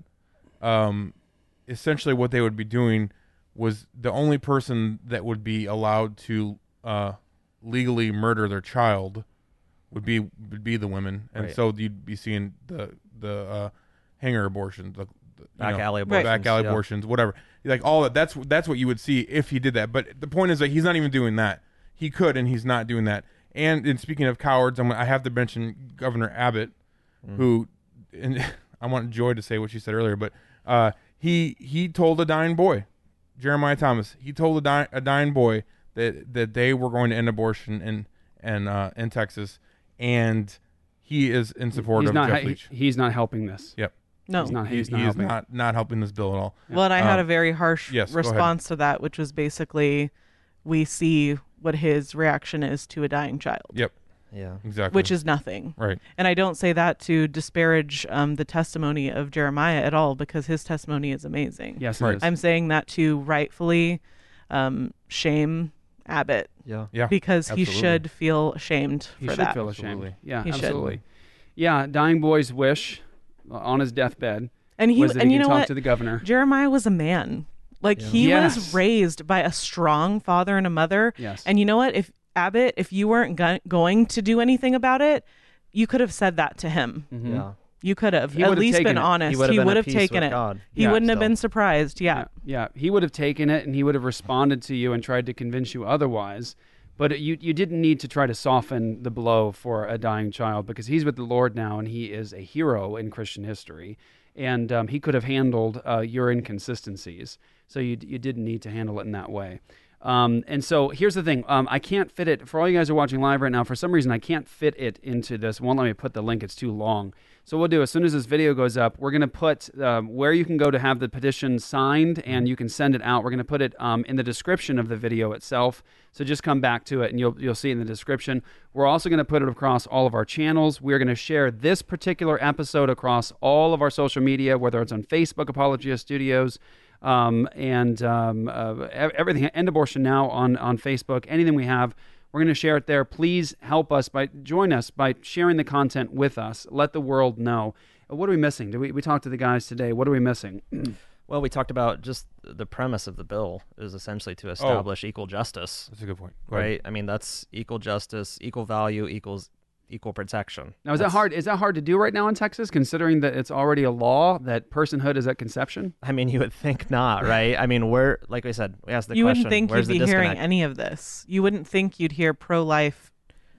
um, essentially what they would be doing was the only person that would be allowed to uh, legally murder their child would be would be the women, and Right. so you'd be seeing the the uh, hanger abortions, the, the, you Back know, alley back abortions, alley yeah. abortions, whatever. Like all that. That's that's what you would see if he did that. But the point is that he's not even doing that. He could, and he's not doing that. And, and speaking of cowards, I'm, I have to mention Governor Abbott, Mm. who, and I want Joy to say what she said earlier, but uh, he he told a dying boy, Jeremiah Thomas, he told a, dy- a dying boy that that they were going to end abortion in in uh, in Texas, and he is in support he's of not. Jeff he- Leach. he's not helping this. Yep. No. He's not. He, He's not he is helping. not not helping this bill at all. Well, and I had Um, a very harsh yes, go ahead. response to that, which was basically, we see what his reaction is to a dying child, Yep. Yeah. Exactly. which is nothing. right. And I don't say that to disparage um, the testimony of Jeremiah at all, because his testimony is amazing. Yes, it Right. is. I'm saying that to rightfully um, shame Abbott, Yeah. Yeah. because he absolutely. should feel ashamed He for should that. feel ashamed. Absolutely. Yeah, He should. absolutely. Yeah, dying boy's wish uh, on his deathbed And he was that and he you could know talk what? to the governor. Jeremiah was a man. Like Yeah. he Yes. was raised by a strong father and a mother. Yes. And you know what? If Abbott, if you weren't go- going to do anything about it, you could have said that to him. Mhm. Yeah. You could have He at would have least taken been it. He honest. would have He been would at have peace taken with it. God. He Yeah, wouldn't have still. been surprised. Yeah. Yeah, yeah. He would have taken it and he would have responded to you and tried to convince you otherwise. But you you didn't need to try to soften the blow for a dying child, because he's with the Lord now and he is a hero in Christian history. And um, he could have handled uh, your inconsistencies. So you you didn't need to handle it in that way. Um, and so here's the thing. Um, I can't fit it. For all you guys who are watching live right now, for some reason, I can't fit it into this. It won't let me put the link. It's too long. So what we'll do, as soon as this video goes up, we're going to put um, where you can go to have the petition signed, and you can send it out. We're going to put it um, in the description of the video itself. So just come back to it, and you'll you'll see it in the description. We're also going to put it across all of our channels. We're going to share this particular episode across all of our social media, whether it's on Facebook, Apologia Studios, um, and um, uh, everything, End Abortion Now on, on Facebook, anything we have, we're going to share it there. Please help us by, join us by sharing the content with us. Let the world know. What are we missing? Did we, we talked to the guys today. What are we missing? Well, we talked about just the premise of the bill is essentially to establish equal justice, That's a good point. Go ahead. right? I mean, that's equal justice, equal value equals equal protection. Now, is that That's- hard? Is that hard to do right now in Texas, considering that it's already a law that personhood is at conception? I mean, you would think not, right? I mean, we're like we said, we asked the You question. wouldn't think where's you'd the be hearing disconnect? any of this. You wouldn't think you'd hear pro-life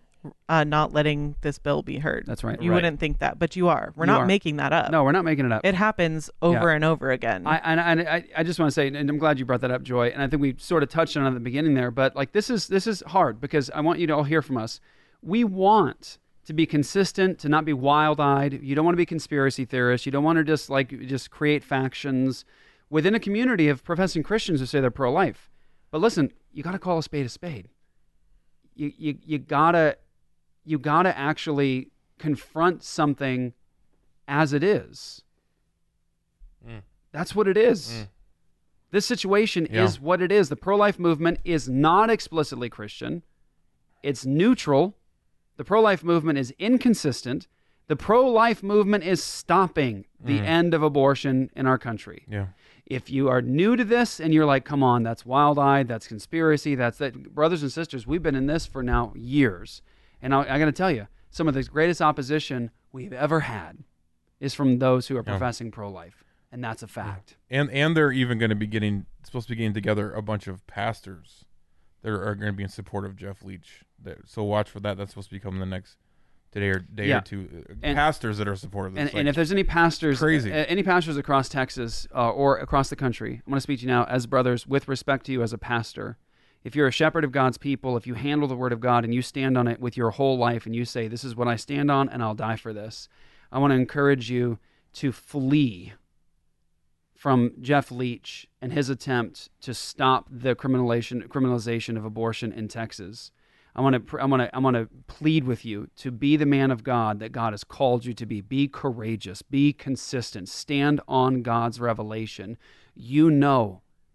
uh, not letting this bill be heard. That's right. You Right. wouldn't think that, but you are. We're You not are. making that up. No, we're not making it up. It happens over Yeah. and over again. I, and, and I, I just want to say, and I'm glad you brought that up, Joy. And I think we sort of touched on it at the beginning there. But like this is this is hard, because I want you to all hear from us. We want to be consistent, to not be wild-eyed. You don't want to be conspiracy theorists. You don't want to just like just create factions within a community of professing Christians who say they're pro-life. But listen, you got to call a spade a spade. You you you gotta you gotta actually confront something as it is. Mm. That's what it is. Mm. This situation Yeah. is what it is. The pro-life movement is not explicitly Christian. It's neutral. The pro-life movement is inconsistent. The pro-life movement is stopping the Mm. end of abortion in our country. Yeah. If you are new to this and you're like, come on, that's wild-eyed, that's conspiracy, that's that. Brothers and sisters, we've been in this for now years. And I, I got to tell you, some of the greatest opposition we've ever had is from those who are Yeah. professing pro-life. And that's a fact. And and they're even going to be getting supposed to be getting together a bunch of pastors that are going to be in support of Jeff Leach. That, so watch for that. That's supposed to become the next today or day Yeah. or two. Uh, And- pastors that are supportive. And, It's and like- if there's any pastors, crazy. uh, any pastors across Texas uh, or across the country, I'm going to speak to you now as brothers with respect to you as a pastor. If you're a shepherd of God's people, if you handle the word of God and you stand on it with your whole life and you say, this is what I stand on and I'll die for this, I want to encourage you to flee from Jeff Leach and his attempt to stop the criminalization criminalization of abortion in Texas. I want to I want to I want to plead with you to be the man of God that God has called you to be. Be courageous, be consistent, stand on God's revelation. You know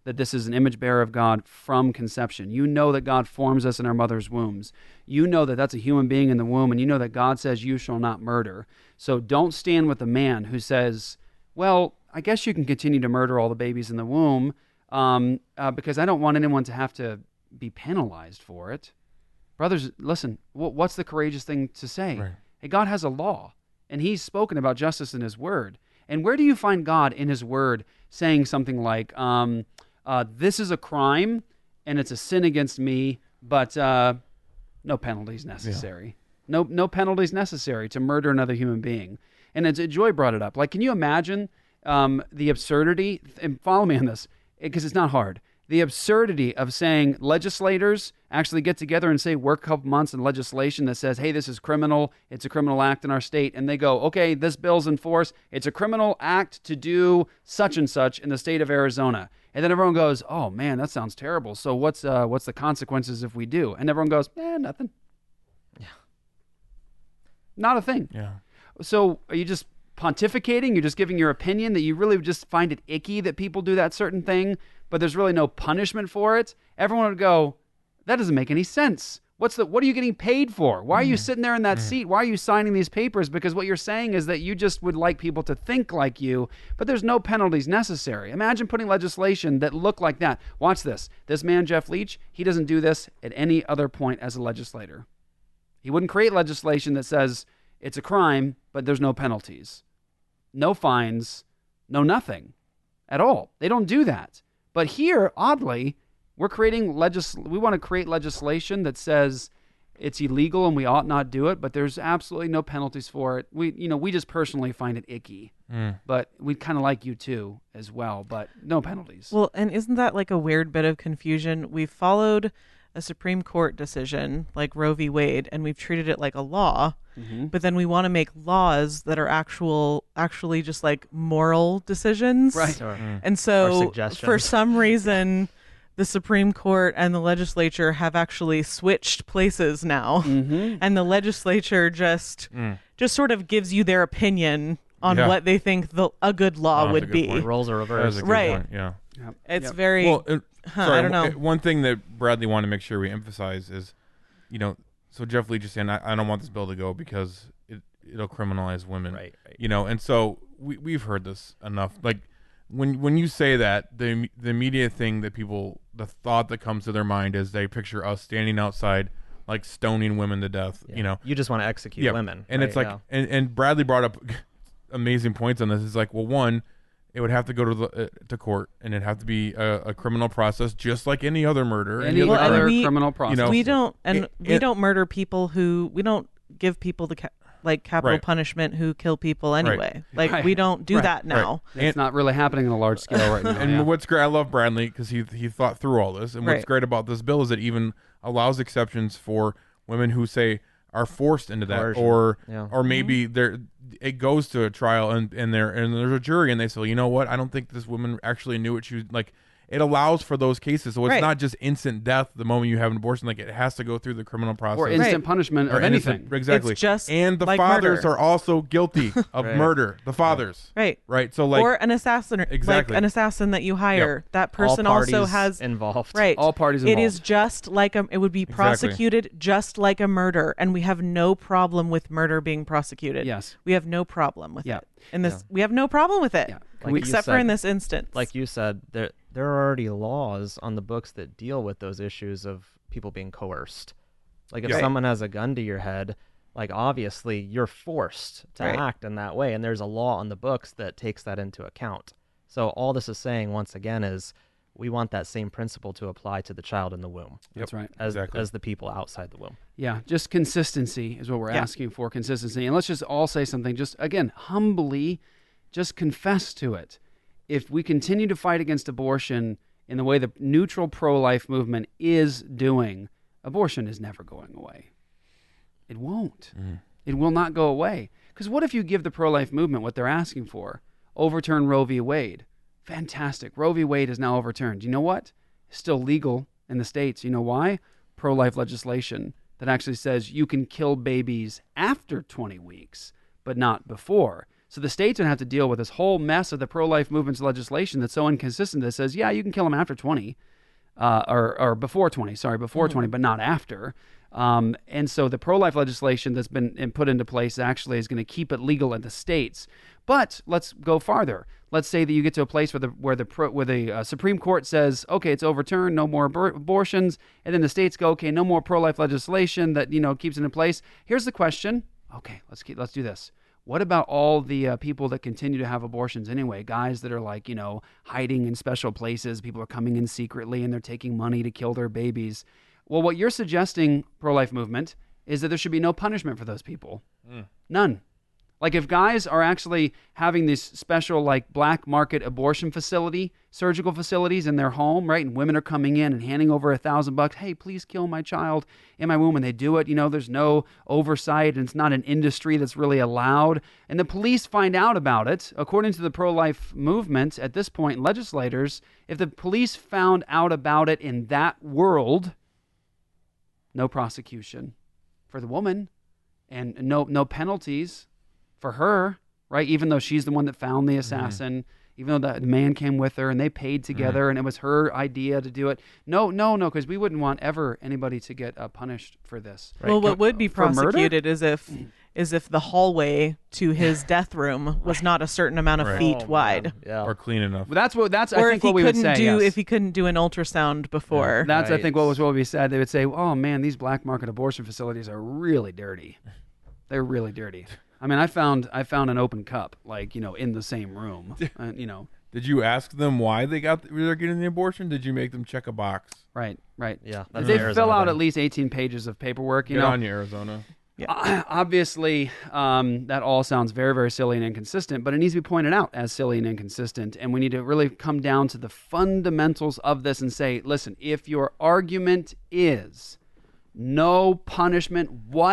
that this is an image bearer of God from conception. You know that God forms us in our mother's wombs. You know that that's a human being in the womb, and you know that God says you shall not murder. So don't stand with the man who says, well, I guess you can continue to murder all the babies in the womb um, uh, because I don't want anyone to have to be penalized for it. Brothers, listen, wh- what's the courageous thing to say? Right. Hey, God has a law, and he's spoken about justice in his word. And where do you find God in his word saying something like, um, uh, this is a crime, and it's a sin against me, but uh, no penalties necessary. Yeah. No no penalties necessary to murder another human being. And it's, Joy brought it up. Like, can you imagine um, the absurdity? And follow me on this, because it's not hard. The absurdity of saying legislators actually get together and say, work a couple months in legislation that says, hey, this is criminal. It's a criminal act in our state. And they go, okay, this bill's in force. It's a criminal act to do such and such in the state of Arizona. And then everyone goes, oh, man, that sounds terrible. So what's uh, what's the consequences if we do? And everyone goes, eh, nothing. Yeah. Not a thing. Yeah. So are you just pontificating? You're just giving your opinion that you really just find it icky that people do that certain thing, but there's really no punishment for it? Everyone would go, that doesn't make any sense. What's the? What are you getting paid for? Why are you sitting there in that seat? Why are you signing these papers? Because what you're saying is that you just would like people to think like you, but there's no penalties necessary. Imagine putting legislation that looked like that. Watch this. This man, Jeff Leach, he doesn't do this at any other point as a legislator. He wouldn't create legislation that says it's a crime, but there's no penalties. No fines, no nothing at all. They don't do that. But here, oddly, we're creating legis- we want to create legislation that says it's illegal and we ought not do it, but there's absolutely no penalties for it. We, you know, we just personally find it icky, Mm. but we kind of like you too as well, but no penalties. Well, and isn't that like a weird bit of confusion? We've followed a Supreme Court decision like Roe v. Wade, and we've treated it like a law, Mhm. but then we want to make laws that are actual, actually just like moral decisions. Right. Or, And or so suggestions. for some reason, the Supreme Court and the legislature have actually switched places now. Mhm. And the legislature just Mm. just sort of gives you their opinion on Yeah. what they think the, a good law Oh, that's a would good be. point. roles are That is reversed. a good Right. point, yeah. Yep. It's Yep. very Well, uh, huh, sorry, I don't know. w- One thing that Bradley wanted to make sure we emphasize is, you know, so Jeff Leach is saying, I, I don't want this bill to go because it, it'll criminalize women. Right, right. You know, and so we, we've heard this enough. Like, when when you say that, the the immediate thing that people, the thought that comes to their mind is they picture us standing outside, like stoning women to death, Yeah. you know. You just want to execute Yeah, women. And right? it's like, Yeah. and, and Bradley brought up amazing points on this. It's like, well, one, it would have to go to the uh, to court, and it'd have to be a, a criminal process, just like any other murder, Any Well, and other we- criminal process. know, we don't and it- we it- don't murder people who we don't give people the ca- like capital Right. punishment who kill people anyway. Like Right. we don't do Right. that now. It's And- not really happening on a large scale right now. And yeah. what's great, I love Bradley because he he thought through all this. And what's Right. great about this bill is it even allows exceptions for women who say are forced into that, Coercion. or Yeah. or maybe they're it goes to a trial and and there and there's a jury and they say, well, you know what, I don't think this woman actually knew what she was like. It allows for those cases, so it's Right. not just instant death the moment you have an abortion. Like, it has to go through the criminal process or instant Right. punishment Or of innocent- anything. Exactly. It's just and the like fathers murder. are also guilty of Right. murder. The fathers, Right. right? So like, or an assassin Exactly. like an assassin that you hire. That person All also parties has involved. right. All parties It involved. is just like a it would be prosecuted just like a murder, and we have no problem with murder being prosecuted. Yes. We have no problem with Yeah. it. In this we have no problem with it. Yeah. Like you Except for said- in this instance. Like you said, there there are already laws on the books that deal with those issues of people being coerced. Like if Yeah. someone has a gun to your head, like obviously you're forced to Right. act in that way, and there's a law on the books that takes that into account. So all this is saying once again is we want that same principle to apply to the child in the womb That's right. as Exactly. as the people outside the womb. Yeah, just consistency is what we're Yeah. asking for, consistency. And let's just all say something, just again, humbly, just confess to it. If we continue to fight against abortion in the way the neutral pro-life movement is doing, abortion is never going away. It won't. It will not go away. Because what if you give the pro-life movement what they're asking for? Overturn Roe v. Wade. Fantastic. Roe v. Wade is now overturned. You know what? It's still legal in the states. You know why? Pro-life legislation that actually says you can kill babies after twenty weeks, but not before. So the states would have to deal with this whole mess of the pro-life movement's legislation that's so inconsistent that says, yeah, you can kill them after twenty, uh, or, or before twenty, sorry, before twenty, but not after. Um, and so the pro-life legislation that's been put into place actually is going to keep it legal in the states. But let's go farther. Let's say that you get to a place where the where the pro, where the uh, Supreme Court says, okay, it's overturned, no more abor- abortions, and then the states go, okay, no more pro-life legislation that you know keeps it in place. Here's the question. Okay, let's keep let's do this. What about all the uh, people that continue to have abortions anyway? Guys that are like, you know, hiding in special places. People are coming in secretly and they're taking money to kill their babies. Well, what you're suggesting, pro-life movement, is that there should be no punishment for those people. Mm. None. Like if guys are actually having these special like black market abortion facility, surgical facilities in their home, right? And women are coming in and handing over a thousand bucks. Hey, please kill my child in my womb. And they do it. You know, there's no oversight and it's not an industry that's really allowed. And the police find out about it. According to the pro-life movement at this point, legislators, if the police found out about it in that world, no prosecution for the woman and no no penalties for her, right? Even though she's the one that found the assassin, mm-hmm. even though the man came with her and they paid together mm-hmm. and it was her idea to do it. No, no, no, because we wouldn't want ever anybody to get uh, punished for this. Right? Well, what would be prosecuted is if is if the hallway to his death room was not a certain amount of right. feet oh, wide, yeah. or clean enough. Well, that's what that's or I think if what we he would couldn't say. do Yes. if he couldn't do an ultrasound before. Yeah. That's right. I think what was what would be said. They would say, "Oh man, these black market abortion facilities are really dirty. They're really dirty." I mean, I found I found an open cup, like, you know, in the same room, uh, you know. Did you ask them why they got they're getting the abortion? Did you make them check a box? Right, right. Yeah, they Arizona fill out thing. at least eighteen pages of paperwork. You Get know, on you, Arizona. Yeah. Obviously, um, that all sounds very, very silly and inconsistent, but it needs to be pointed out as silly and inconsistent. And we need to really come down to the fundamentals of this and say, listen, if your argument is no punishment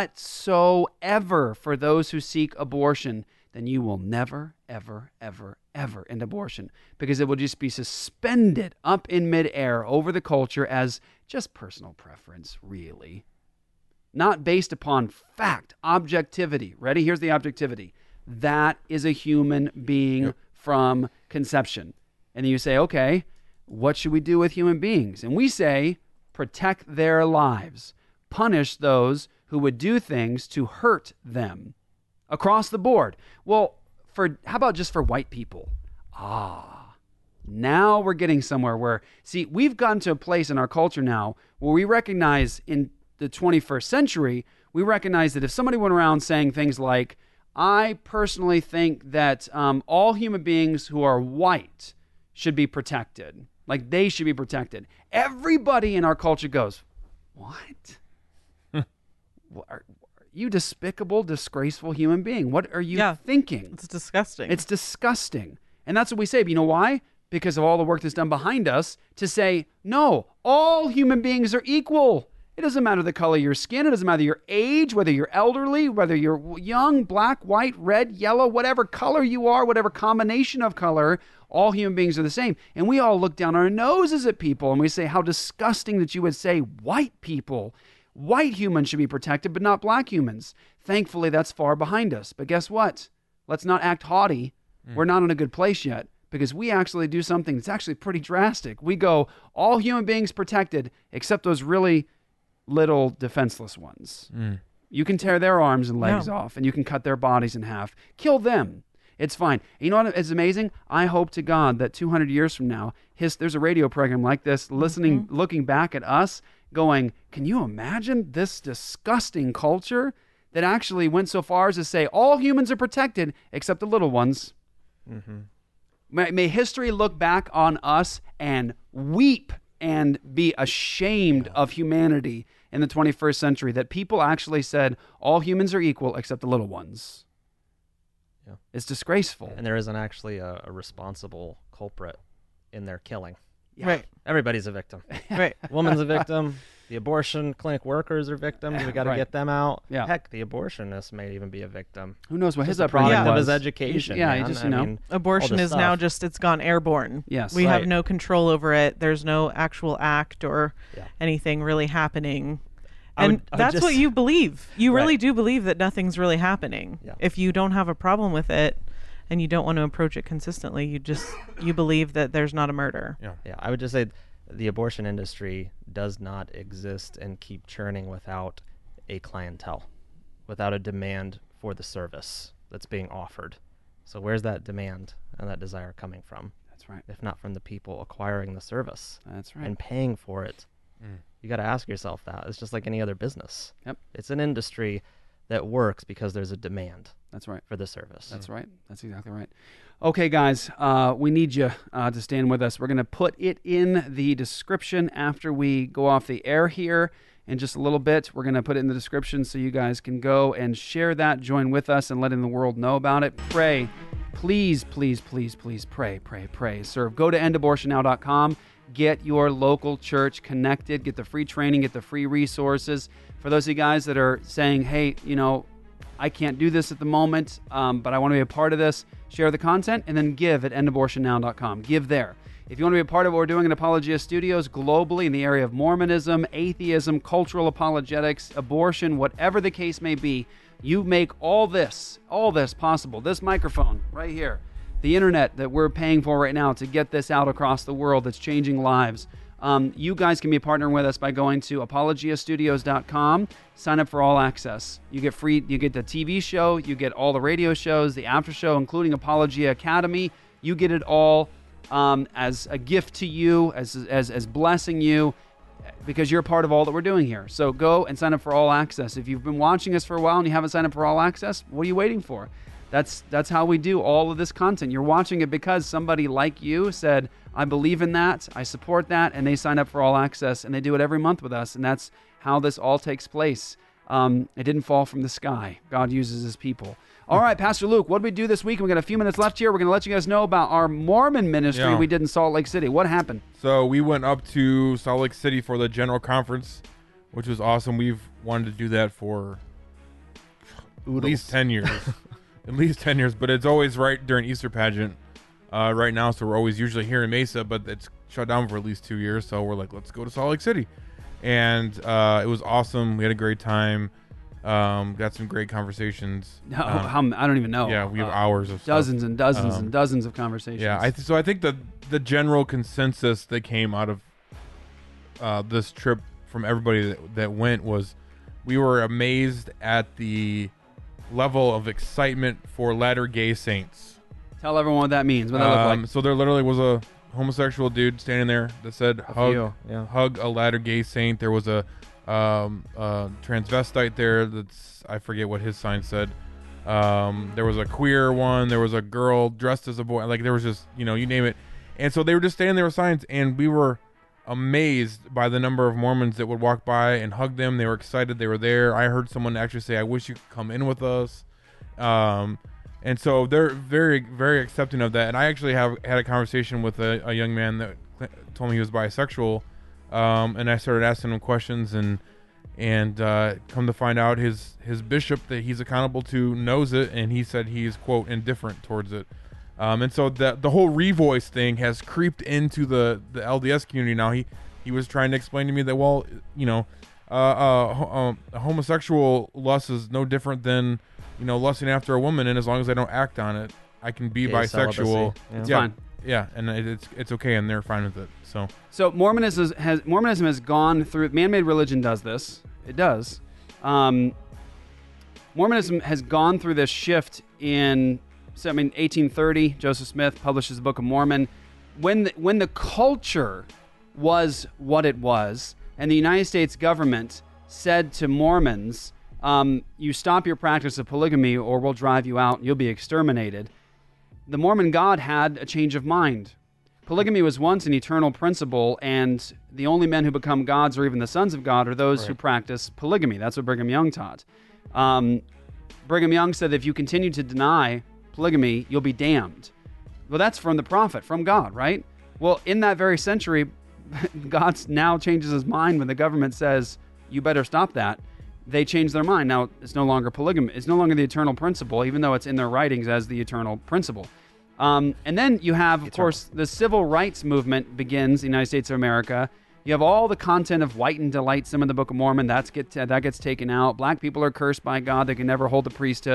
whatsoever for those who seek abortion, then you will never, ever, ever, ever end abortion, because it will just be suspended up in midair over the culture as just personal preference, really. Not based upon fact, objectivity. Ready? Here's the objectivity. That is a human being yep. from conception. And then you say, okay, what should we do with human beings? And we say, protect their lives. Punish those who would do things to hurt them across the board. Well, for how about just for white people? Ah, now we're getting somewhere where, see, we've gotten to a place in our culture now where we recognize in the twenty-first century, we recognize that if somebody went around saying things like, I personally think that um, all human beings who are white should be protected, like they should be protected, everybody in our culture goes, what? Are, are you despicable, disgraceful human being? What are you yeah, thinking? It's disgusting. It's disgusting. And that's what we say. But you know why? Because of all the work that's done behind us to say, no, all human beings are equal. It doesn't matter the color of your skin. It doesn't matter your age, whether you're elderly, whether you're young, black, white, red, yellow, whatever color you are, whatever combination of color, all human beings are the same. And we all look down our noses at people and we say, how disgusting that you would say white people. White humans should be protected, but not black humans. Thankfully, that's far behind us. But guess what? Let's not act haughty. Mm. We're not in a good place yet, because we actually do something that's actually pretty drastic. We go, all human beings protected, except those really little defenseless ones. Mm. You can tear their arms and legs no. off, and you can cut their bodies in half. Kill them. It's fine. You know what is amazing? I hope to God that two hundred years from now, his, there's a radio program like this, listening, mm-hmm. looking back at us, going, can you imagine this disgusting culture that actually went so far as to say all humans are protected except the little ones? Mm-hmm. May, may history look back on us and weep and be ashamed yeah. of humanity in the twenty-first century, that people actually said all humans are equal except the little ones. Yeah. It's disgraceful. And there isn't actually a, a responsible culprit in their killing. Yeah. Right. Everybody's a victim. Right. Woman's a victim. The abortion clinic workers are victims. We got to right. get them out. Yeah. Heck, the abortionist may even be a victim. Who knows what just his a upbringing product was. of his education. Yeah, man. he just, you I know. mean, abortion is stuff. now just, it's gone airborne. Yes. We right. have no control over it. There's no actual act or yeah. anything really happening. I And would- I would that's just- what you believe. You Right. really do believe that nothing's really happening. Yeah. If you don't have a problem with it, and you don't want to approach it consistently. You just you believe that there's not a murder. Yeah. Yeah, I would just say the abortion industry does not exist and keep churning without a clientele, without a demand for the service that's being offered. So where's that demand and that desire coming from? That's right. If not from the people acquiring the service That's right. and paying for it. Mm. You got to ask yourself that. It's just like any other business. Yep. It's an industry that works because there's a demand That's right. for the service. That's right. That's exactly right. Okay, guys, uh, we need you uh, to stand with us. We're going to put it in the description after we go off the air here in just a little bit. We're going to put it in the description so you guys can go and share that, join with us, and letting the world know about it. Pray. Please, please, please, please pray, pray, pray. Serve. Go to end abortion now dot com. Get your local church connected. Get the free training. Get the free resources. For those of you guys that are saying, hey, you know, I can't do this at the moment, um, but I want to be a part of this, share the content, and then give at end abortion now dot com. Give there. If you want to be a part of what we're doing in Apologia Studios globally in the area of Mormonism, atheism, cultural apologetics, abortion, whatever the case may be, you make all this, all this possible. This microphone right here, the internet that we're paying for right now to get this out across the world that's changing lives. Um, you guys can be partnering with us by going to apologia studios dot com. Sign up for all access. You get free. You get the T V show. You get all the radio shows, the after show, including Apologia Academy. You get it all um, as a gift to you, as as as blessing you, because you're a part of all that we're doing here. So go and sign up for all access. If you've been watching us for a while and you haven't signed up for all access, what are you waiting for? That's that's how we do all of this content. You're watching it because somebody like you said, I believe in that, I support that, and they sign up for all access, and they do it every month with us, and that's how this all takes place. Um, it didn't fall from the sky. God uses his people. All right, Pastor Luke, what did we do this week? We got a few minutes left here. We're going to let you guys know about our Mormon ministry Yeah. we did in Salt Lake City. What happened? So we went up to Salt Lake City for the general conference, which was awesome. We've wanted to do that for at least ten years. At least ten years, but it's always right during Easter pageant uh, right now, so we're always usually here in Mesa, but it's shut down for at least two years, so we're like, let's go to Salt Lake City. And uh, it was awesome. We had a great time. Um, got some great conversations. No, Um, how, I don't even know. Yeah, we have Uh, hours of Dozens stuff. and dozens Um, and dozens of conversations. Yeah, I th- so I think the the general consensus that came out of uh, this trip from everybody that, that went was we were amazed at the level of excitement for Latter-day Saints. Tell everyone what that means. What that Um, look like. So there literally was a homosexual dude standing there that said, "Hug, few, yeah. hug a Latter-day Saint." There was a um, uh, transvestite there. That's I forget what his sign said. Um, there was a queer one. There was a girl dressed as a boy. Like there was just you know you name it. And so they were just standing there with signs, and we were amazed by the number of Mormons that would walk by and hug them. They were excited. They were there. I heard someone actually say, "I wish you could come in with us." Um, and so they're very, very accepting of that. And I actually have had a conversation with a, a young man that told me he was bisexual. Um, and I started asking him questions, and and uh, come to find out his his bishop that he's accountable to knows it, and he said he's quote indifferent towards it. Um, and so the the whole revoice thing has creeped into the, the L D S community now. He he was trying to explain to me that, well, you know, uh, uh, ho- um, homosexual lust is no different than, you know, lusting after a woman, and as long as I don't act on it, I can be Gay bisexual. celibacy, yeah. It's yeah, fine. Yeah, and it, it's it's okay, and they're fine with it. So So Mormonism has Mormonism has gone through. Man-made religion does this. It does. Um, Mormonism has gone through this shift in. So, I mean, eighteen thirty. Joseph Smith publishes the Book of Mormon. When the, when the culture was what it was, and the United States government said to Mormons, um, "You stop your practice of polygamy, or we'll drive you out. And you'll be exterminated." The Mormon God had a change of mind. Polygamy was once an eternal principle, and the only men who become gods or even the sons of God are those Right. who practice polygamy. That's what Brigham Young taught. Um, Brigham Young said that if you continue to deny polygamy, you'll be damned. Well, that's from the prophet, from God, right? Well, in that very century, God now changes his mind when the government says, you better stop that. They change their mind. Now, it's no longer polygamy. It's no longer the eternal principle, even though it's in their writings as the eternal principle. Um, and then you have, of Eternal. course, the civil rights movement begins in the United States of America. You have all the content of white and delightsome in the Book of Mormon. That's get that gets taken out. Black people are cursed by God. They can never hold the priesthood.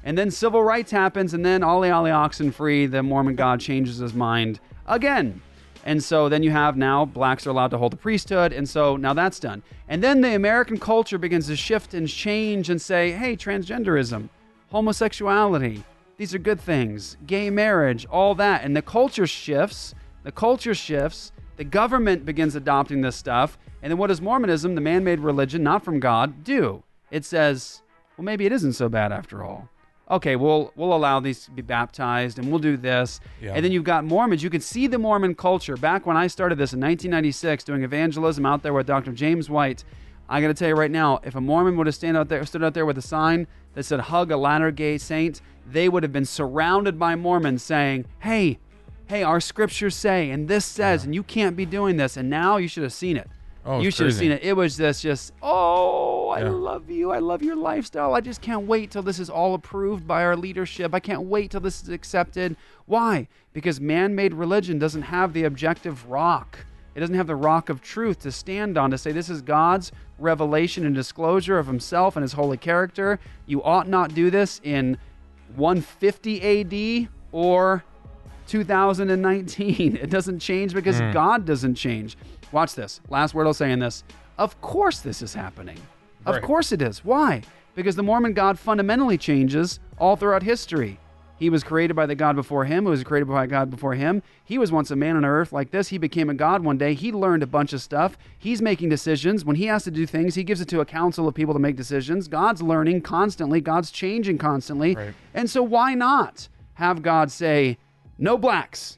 And then civil rights happens, and then ollie ollie oxen free, the Mormon God changes his mind again. And so then you have now blacks are allowed to hold the priesthood, and so now that's done. And then the American culture begins to shift and change and say, hey, transgenderism, homosexuality, these are good things, gay marriage, all that. And the culture shifts, the culture shifts, the government begins adopting this stuff. And then what does Mormonism, the man-made religion, not from God, do? It says, well, maybe it isn't so bad after all. Okay, we'll we'll allow these to be baptized, and we'll do this. Yeah. And then you've got Mormons. You can see the Mormon culture. Back when I started this in nineteen ninety-six, doing evangelism out there with Doctor James White, I got to tell you right now, if a Mormon would have stand out there, stood out there with a sign that said "Hug a Latter-day Saint," they would have been surrounded by Mormons saying, "Hey, hey, our scriptures say, and this says, yeah. and you can't be doing this." And now you should have seen it. Oh, you should have crazy. seen it. It was this just, oh, I Yeah. love you. I love your lifestyle. I just can't wait till this is all approved by our leadership. I can't wait till this is accepted. Why? Because man-made religion doesn't have the objective rock. It doesn't have the rock of truth to stand on to say this is God's revelation and disclosure of himself and his holy character. You ought not do this in one fifty A D or two thousand nineteen. It doesn't change because Mm. God doesn't change. Watch this. Last word I'll say in this. Of course this is happening. Of Right. course it is. Why? Because the Mormon God fundamentally changes all throughout history. He was created by the God before him, who was created by God before him. He was once a man on earth like this. He became a God one day. He learned a bunch of stuff. He's making decisions. When he has to do things, he gives it to a council of people to make decisions. God's learning constantly. God's changing constantly. Right. And so why not have God say, no blacks?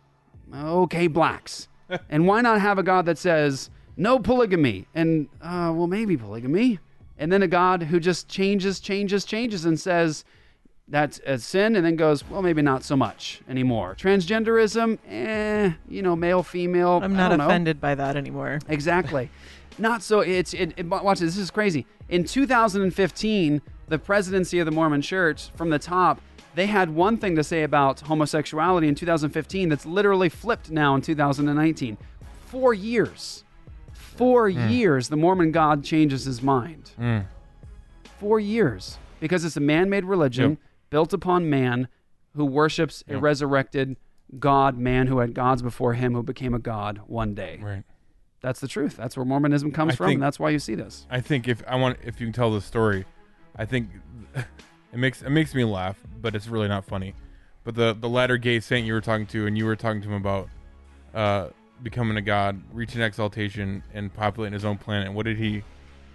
Okay, blacks. And why not have a God that says, no polygamy? And, uh, well, maybe polygamy. And then a God who just changes, changes, changes and says, that's a sin, and then goes, well, maybe not so much anymore. Transgenderism, eh, you know, male, female. I'm I not don't know. offended by that anymore. Exactly. Not so, it's, it, it, watch this, this is crazy. In two thousand fifteen, the presidency of the Mormon Church, from the top, they had one thing to say about homosexuality in two thousand fifteen that's literally flipped now in two thousand nineteen. Four years. Four Mm. years, the Mormon God changes his mind. Mm. Four years. Because it's a man-made religion Yep. built upon man who worships a Yep. resurrected God, man who had gods before him who became a god one day. Right. That's the truth. That's where Mormonism comes I from, think- and that's why you see this. I think if I want, if you can tell the story, I think it makes it makes me laugh, but it's really not funny. But the the Latter-day Saint you were talking to, and you were talking to him about uh, becoming a god, reaching exaltation, and populating his own planet. What did he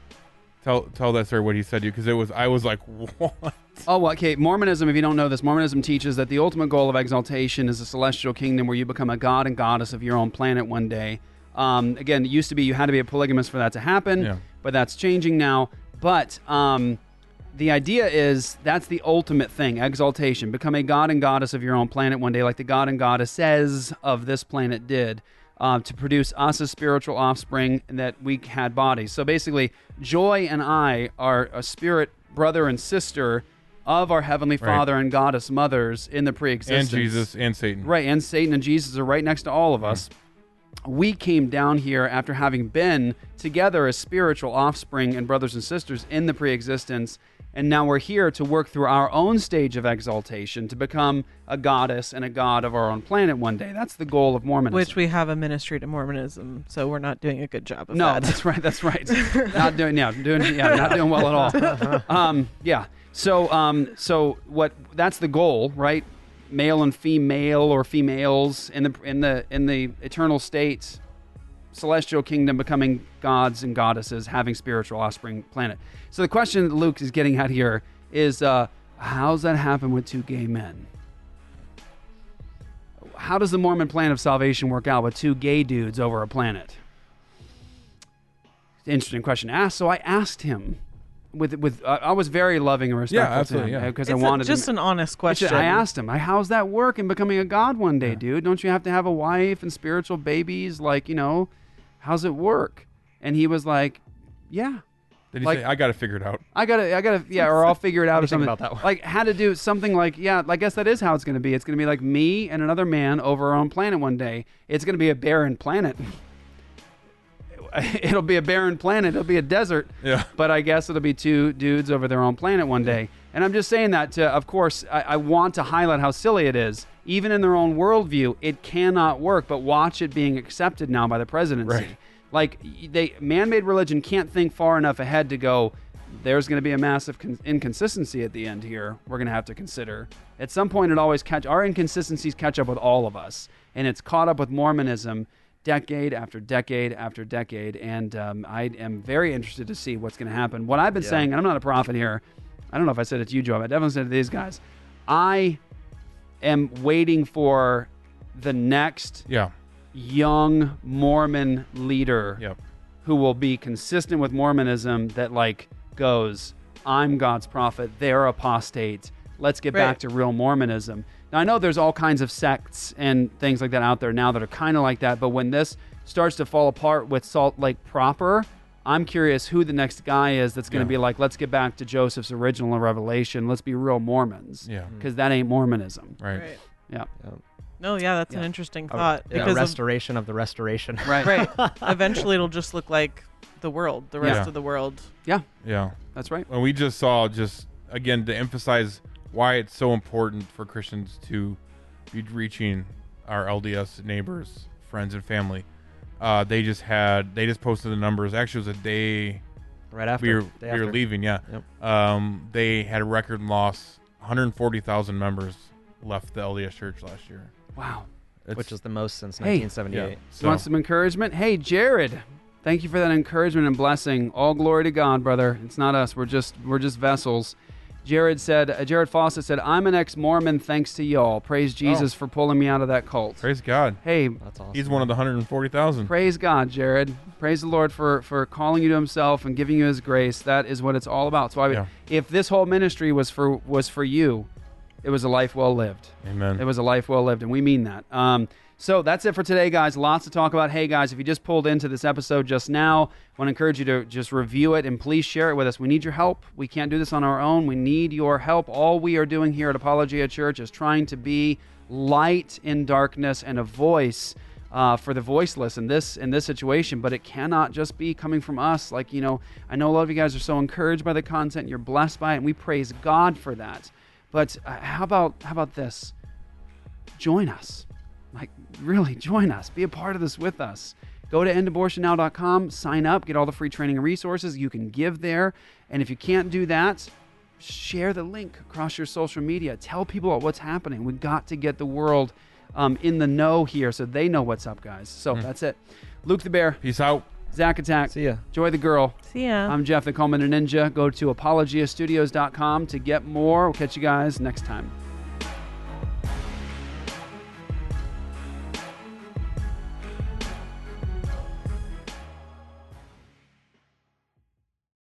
tell tell that story? What he said to you? Because it was, I was like, what? Oh, well, okay. Mormonism, if you don't know this, Mormonism teaches that the ultimate goal of exaltation is a celestial kingdom where you become a god and goddess of your own planet one day. Um, again, it used to be you had to be a polygamist for that to happen, Yeah. but that's changing now. But um, the idea is that's the ultimate thing, exaltation. Become a god and goddess of your own planet one day, like the god and goddesses of this planet did, uh, to produce us as spiritual offspring and that we had bodies. So basically, Joy and I are a spirit brother and sister of our Heavenly Right. Father and Goddess mothers in the And pre-existence. Jesus and Satan. Right, and Satan and Jesus are right next to all of us. We came down here after having been together as spiritual offspring and brothers and sisters in the pre-existence, and now we're here to work through our own stage of exaltation to become a goddess and a god of our own planet one day. That's the goal of Mormonism. Which we have a ministry to Mormonism, so we're not doing a good job of No, that. that's right. That's right. not doing. Yeah, doing. Yeah, not doing well at all. Um, yeah. So, um, so what? That's the goal, right? Male and female, or females in the in the in the eternal state, celestial kingdom, becoming gods and goddesses, having spiritual offspring planet. So the question that Luke is getting at here is, uh, how's that happen with two gay men? How does the Mormon plan of salvation work out with two gay dudes over a planet? Interesting question asked. So I asked him. With with, uh, I was very loving and respectful absolutely, to him yeah. because It's I a- wanted just him, an honest question. I asked him, "How's that work in becoming a god one day, dude? Don't you have to have a wife and spiritual babies? Like, you know, how's it work?" And he was like, "Yeah, Did he Like- say, I got to figure it out? I gotta, I gotta, yeah, or I'll figure it out What or do you think something." about that one? Like, had to do something like, yeah, I guess that is how it's gonna be. It's gonna be like me and another man over our own planet one day. It's gonna be a barren planet. It'll be a barren planet. It'll be a desert. Yeah. But I guess it'll be two dudes over their own planet one day. And I'm just saying that to, of course, I, I want to highlight how silly it is. Even in their own worldview, it cannot work, but watch it being accepted now by the presidency. Right. Like, they man-made religion can't think far enough ahead to go, there's going to be a massive con- inconsistency at the end here we're going to have to consider. At some point, it always catch our inconsistencies catch up with all of us, and it's caught up with Mormonism decade after decade after decade, and um, I am very interested to see what's going to happen. What I've been Yeah. saying, and I'm not a prophet here, I don't know if I said it to you, Joe, but I definitely said it to these guys. I am waiting for the next Yeah. young Mormon leader Yep. who will be consistent with Mormonism that like goes, I'm God's prophet, they're apostate. Let's get Right. back to real Mormonism. Now, I know there's all kinds of sects and things like that out there now that are kind of like that, but when this starts to fall apart with Salt Lake proper, I'm curious who the next guy is that's going to Yeah. be like, let's get back to Joseph's original revelation. Let's be real Mormons. Yeah. Because that ain't Mormonism. Right. Right. Yeah. No, yeah, that's an Yeah. interesting A- thought. yeah, because of- restoration of, the restoration. Right. right. Eventually, it'll just look like the world, the rest Yeah. of the world. Yeah. Yeah. That's right. And we just saw, just again, to emphasize why it's so important for Christians to be reaching our L D S neighbors, friends, and family. Uh, they just had, they just posted the numbers. Actually, it was a day Right after. we were, day we were after. leaving. Yeah. Yep. Um, they had a record loss. one hundred forty thousand members left the L D S Church last year. Wow. It's, Which is the most since Hey. nineteen yeah. seventy-eight. You So, want some encouragement? Hey, Jared, thank you for that encouragement and blessing. All glory to God, brother. It's not us. We're just we're just vessels. Jared said, uh, Jared Fawcett said, I'm an ex-Mormon thanks to y'all. Praise Jesus for pulling me out of that cult. praise God. Hey, That's awesome. He's one of the one hundred forty thousand. praise God, Jared. Praise the Lord for, for calling you to himself and giving you his grace. That is what it's all about. So I, Yeah. if this whole ministry was for was for you, it was a life well lived. Amen. It was a life well lived, and we mean that. Um, so that's it for today, guys. Lots to talk about. Hey, guys, if you just pulled into this episode just now, I want to encourage you to just review it and please share it with us. We need your help. We can't do this on our own. We need your help. All we are doing here at Apologia Church is trying to be light in darkness and a voice uh, for the voiceless in this in this situation. But it cannot just be coming from us. Like, you know, I know a lot of you guys are so encouraged by the content. You're blessed by it, and we praise God for that. But uh, how about how about this? Join us. Like, really, join us. Be a part of this with us. Go to end abortion now dot com, sign up, get all the free training and resources. You can give there. And if you can't do that, share the link across your social media. Tell people what's happening. We've got to get the world um, in the know here so they know what's up, guys. So that's it. Luke the Bear, Peace out. Zach Attack, See ya. Joy the Girl. See ya. I'm Jeff the Coleman Ninja. Go to apologia studios dot com to get more. We'll catch you guys next time.